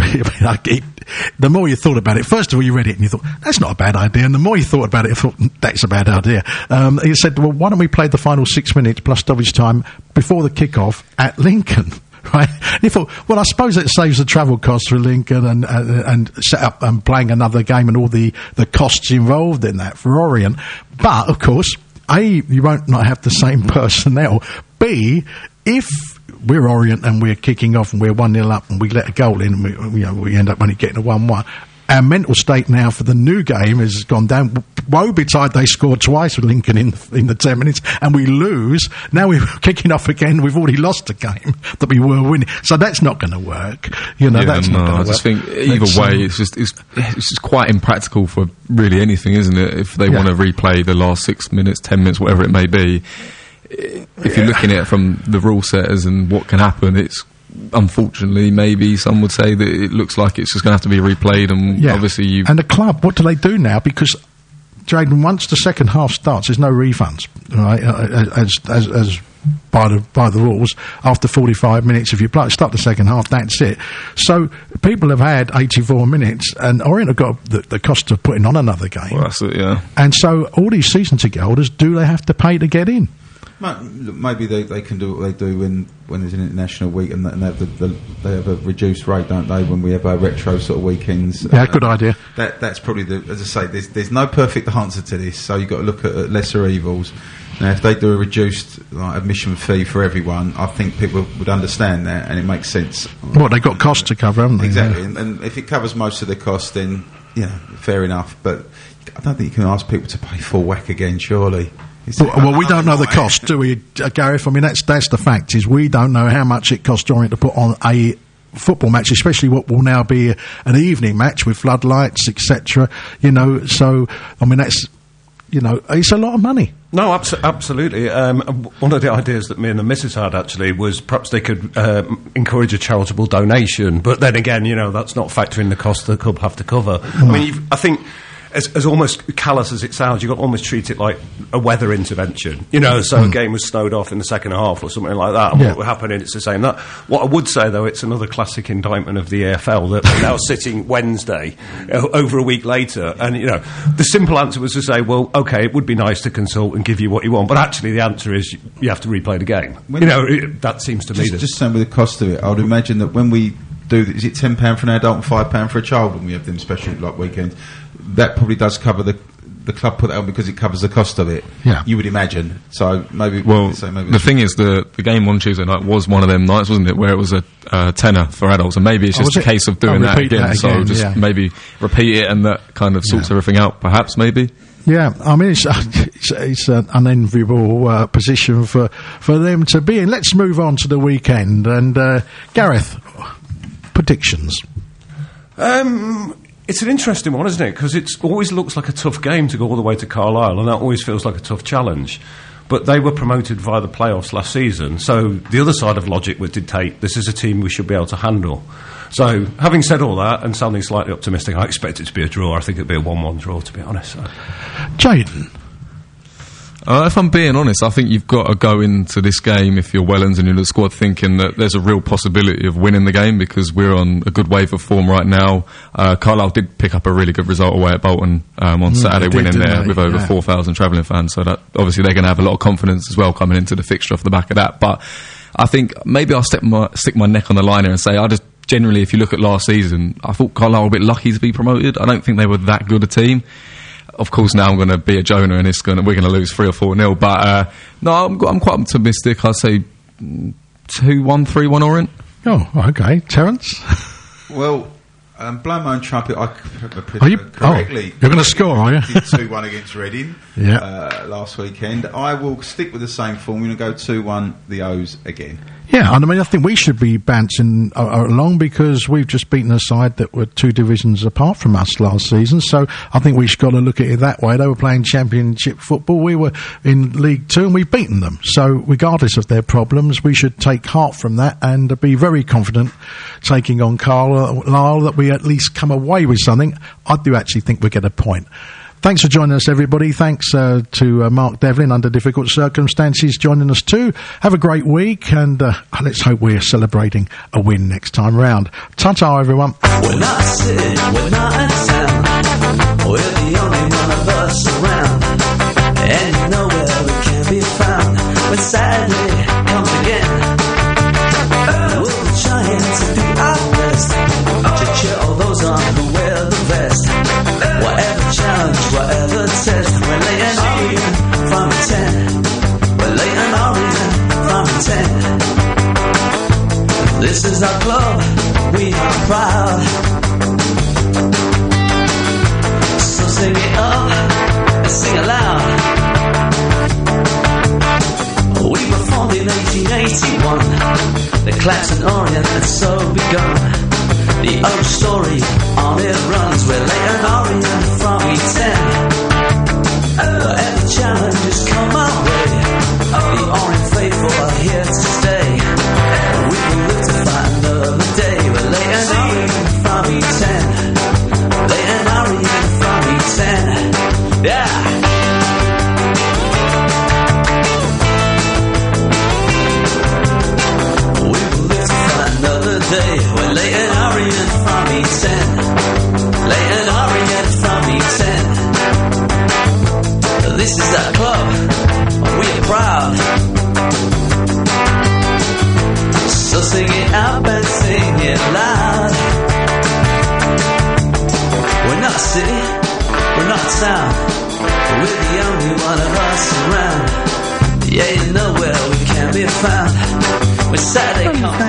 E: The more you thought about it, first of all, you read it and you thought that's not a bad idea, and the more you thought about it, you thought that's a bad idea. He said, well, why don't we play the final 6 minutes plus stoppage time before the kick-off at Lincoln? Right? And he thought, well, I suppose it saves the travel costs for Lincoln and set up and playing another game and all the costs involved in that for Orient. But, of course, A, you won't not have the same personnel. B, if we're Orient and we're kicking off and we're 1-0 up and we let a goal in and we end up only getting a 1-1, our mental state now for the new game has gone down. Woe betide they scored twice with Lincoln in the 10 minutes and we lose. Now we're kicking off again. We've already lost a game that we were winning. So that's not going to work. That's not going to work.
G: I just think either way, it's just quite impractical for really anything, isn't it? If they want to replay the last 6 minutes, 10 minutes, whatever it may be, if you're looking at it from the rule setters and what can happen, it's unfortunately, maybe some would say that it looks like it's just going to have to be replayed, and obviously
E: And the club, what do they do now? Because Jayden, once the second half starts, there's no refunds, right? As by the rules, after 45 minutes, if you start the second half, that's it. So people have had 84 minutes, and Orient have got the cost of putting on another game.
G: Well, that's it, yeah.
E: And so all these season ticket holders, do they have to pay to get in?
F: Maybe they can do what they do when there's an international week and they have a reduced rate, don't they? When we have our retro sort of weekends.
E: Yeah, good idea.
F: That's probably as I say. There's no perfect answer to this, so you've got to look at lesser evils. Now, if they do a reduced admission fee for everyone, I think people would understand that, and it makes sense.
E: Well, they've got costs to cover, haven't they?
F: Exactly, and if it covers most of the cost, then fair enough. But I don't think you can ask people to pay full whack again, surely.
E: Well, we don't know the cost, do we, Gareth? I mean, that's the fact, is we don't know how much it costs Orient to put on a football match, especially what will now be an evening match with floodlights, etc. So, I mean, that's, it's a lot of money.
H: No, absolutely. One of the ideas that me and the missus had, actually, was perhaps they could encourage a charitable donation. But then again, that's not factoring the cost the club have to cover. I mean, I think... As almost callous as it sounds, you've got to almost treat it like a weather intervention. So a game was snowed off in the second half or something like that, and what would happen, it's the same. What I would say, though, it's another classic indictment of the AFL that we're now sitting Wednesday, over a week later, and, the simple answer was to say, well, OK, it would be nice to consult and give you what you want, but actually the answer is you have to replay the game. That seems to me...
F: Just saying with the cost of it, I would imagine that when we do... Is it £10 for an adult and £5 for a child when we have them special weekends? That probably does cover the club put that on because it covers the cost of it.
E: Yeah,
F: you would imagine. So maybe.
G: Well, the thing is, the game on Tuesday night was one of them nights, wasn't it, where it was a tenner for adults, and maybe it's just a case of doing that again. So just maybe repeat it, and that kind of sorts everything out. Perhaps, maybe.
E: Yeah, I mean, it's an unenviable position for them to be in. Let's move on to the weekend, and Gareth, predictions.
H: It's an interesting one, isn't it? Because it always looks like a tough game to go all the way to Carlisle, and that always feels like a tough challenge. But they were promoted via the playoffs last season, so the other side of logic would dictate this is a team we should be able to handle. So, having said all that, and sounding slightly optimistic, I expect it to be a draw. I think it'll be a 1-1 draw, to be honest. So.
E: Jayden?
G: If I'm being honest, I think you've got to go into this game, if you're Wellens and you're the squad, thinking that there's a real possibility of winning the game because we're on a good wave of form right now. Carlisle did pick up a really good result away at Bolton on Saturday, winning there with over 4,000 travelling fans. So that obviously they're going to have a lot of confidence as well coming into the fixture off the back of that. But I think maybe I'll stick my neck on the line here and say generally, if you look at last season, I thought Carlisle were a bit lucky to be promoted. I don't think they were that good a team. Of course, now I'm going to be a Jonah and we're going to lose 3 or 4-0. But no, I'm quite optimistic. I'd say 2-1, 3-1 Orient.
E: Oh, okay. Terence?
F: Well, blow my own trumpet.
E: Correctly. You're going to score, are you?
F: 2-1 against Reading last weekend. I will stick with the same form. We're going to go 2-1 the O's again.
E: Yeah, and I mean, I think we should be bouncing along because we've just beaten a side that were 2 divisions apart from us last season. So I think we've got to look at it that way. They were playing Championship football. We were in League 2 and we've beaten them. So regardless of their problems, we should take heart from that and be very confident taking on Carlisle that we at least come away with something. I do actually think we get a point. Thanks for joining us, everybody. Thanks to Mark Devlin, under difficult circumstances, joining us too. Have a great week, and let's hope we're celebrating a win next time round. Ta-ta, everyone.
D: We're not a city, we're not a town. We're the only one of us around. And you know where we can be found. But sadly, comes again. We'll be trying to do our best to cheer all those on who wear the vest. Whatever challenge, whatever test, we're laying our reason from a 10. We're laying our reason from a 10. This is our club, we are proud. 1881, the Clapton Orient had so begun. The old story on it runs. We're Leighton Orient from E10. Whatever challenges come our way, the Orient faithful are here to stay. We will live to fight another day. We're Leighton Orient from E10. Leighton Orient from E10. Yeah. Day. We're Leighton Orient from E10. Leighton Orient from E10. This is our club. We're proud. So sing it up and sing it loud. We're not a city. We're not a town. We're the only one of us around. Yeah, you know where we can be found. We're Saturday.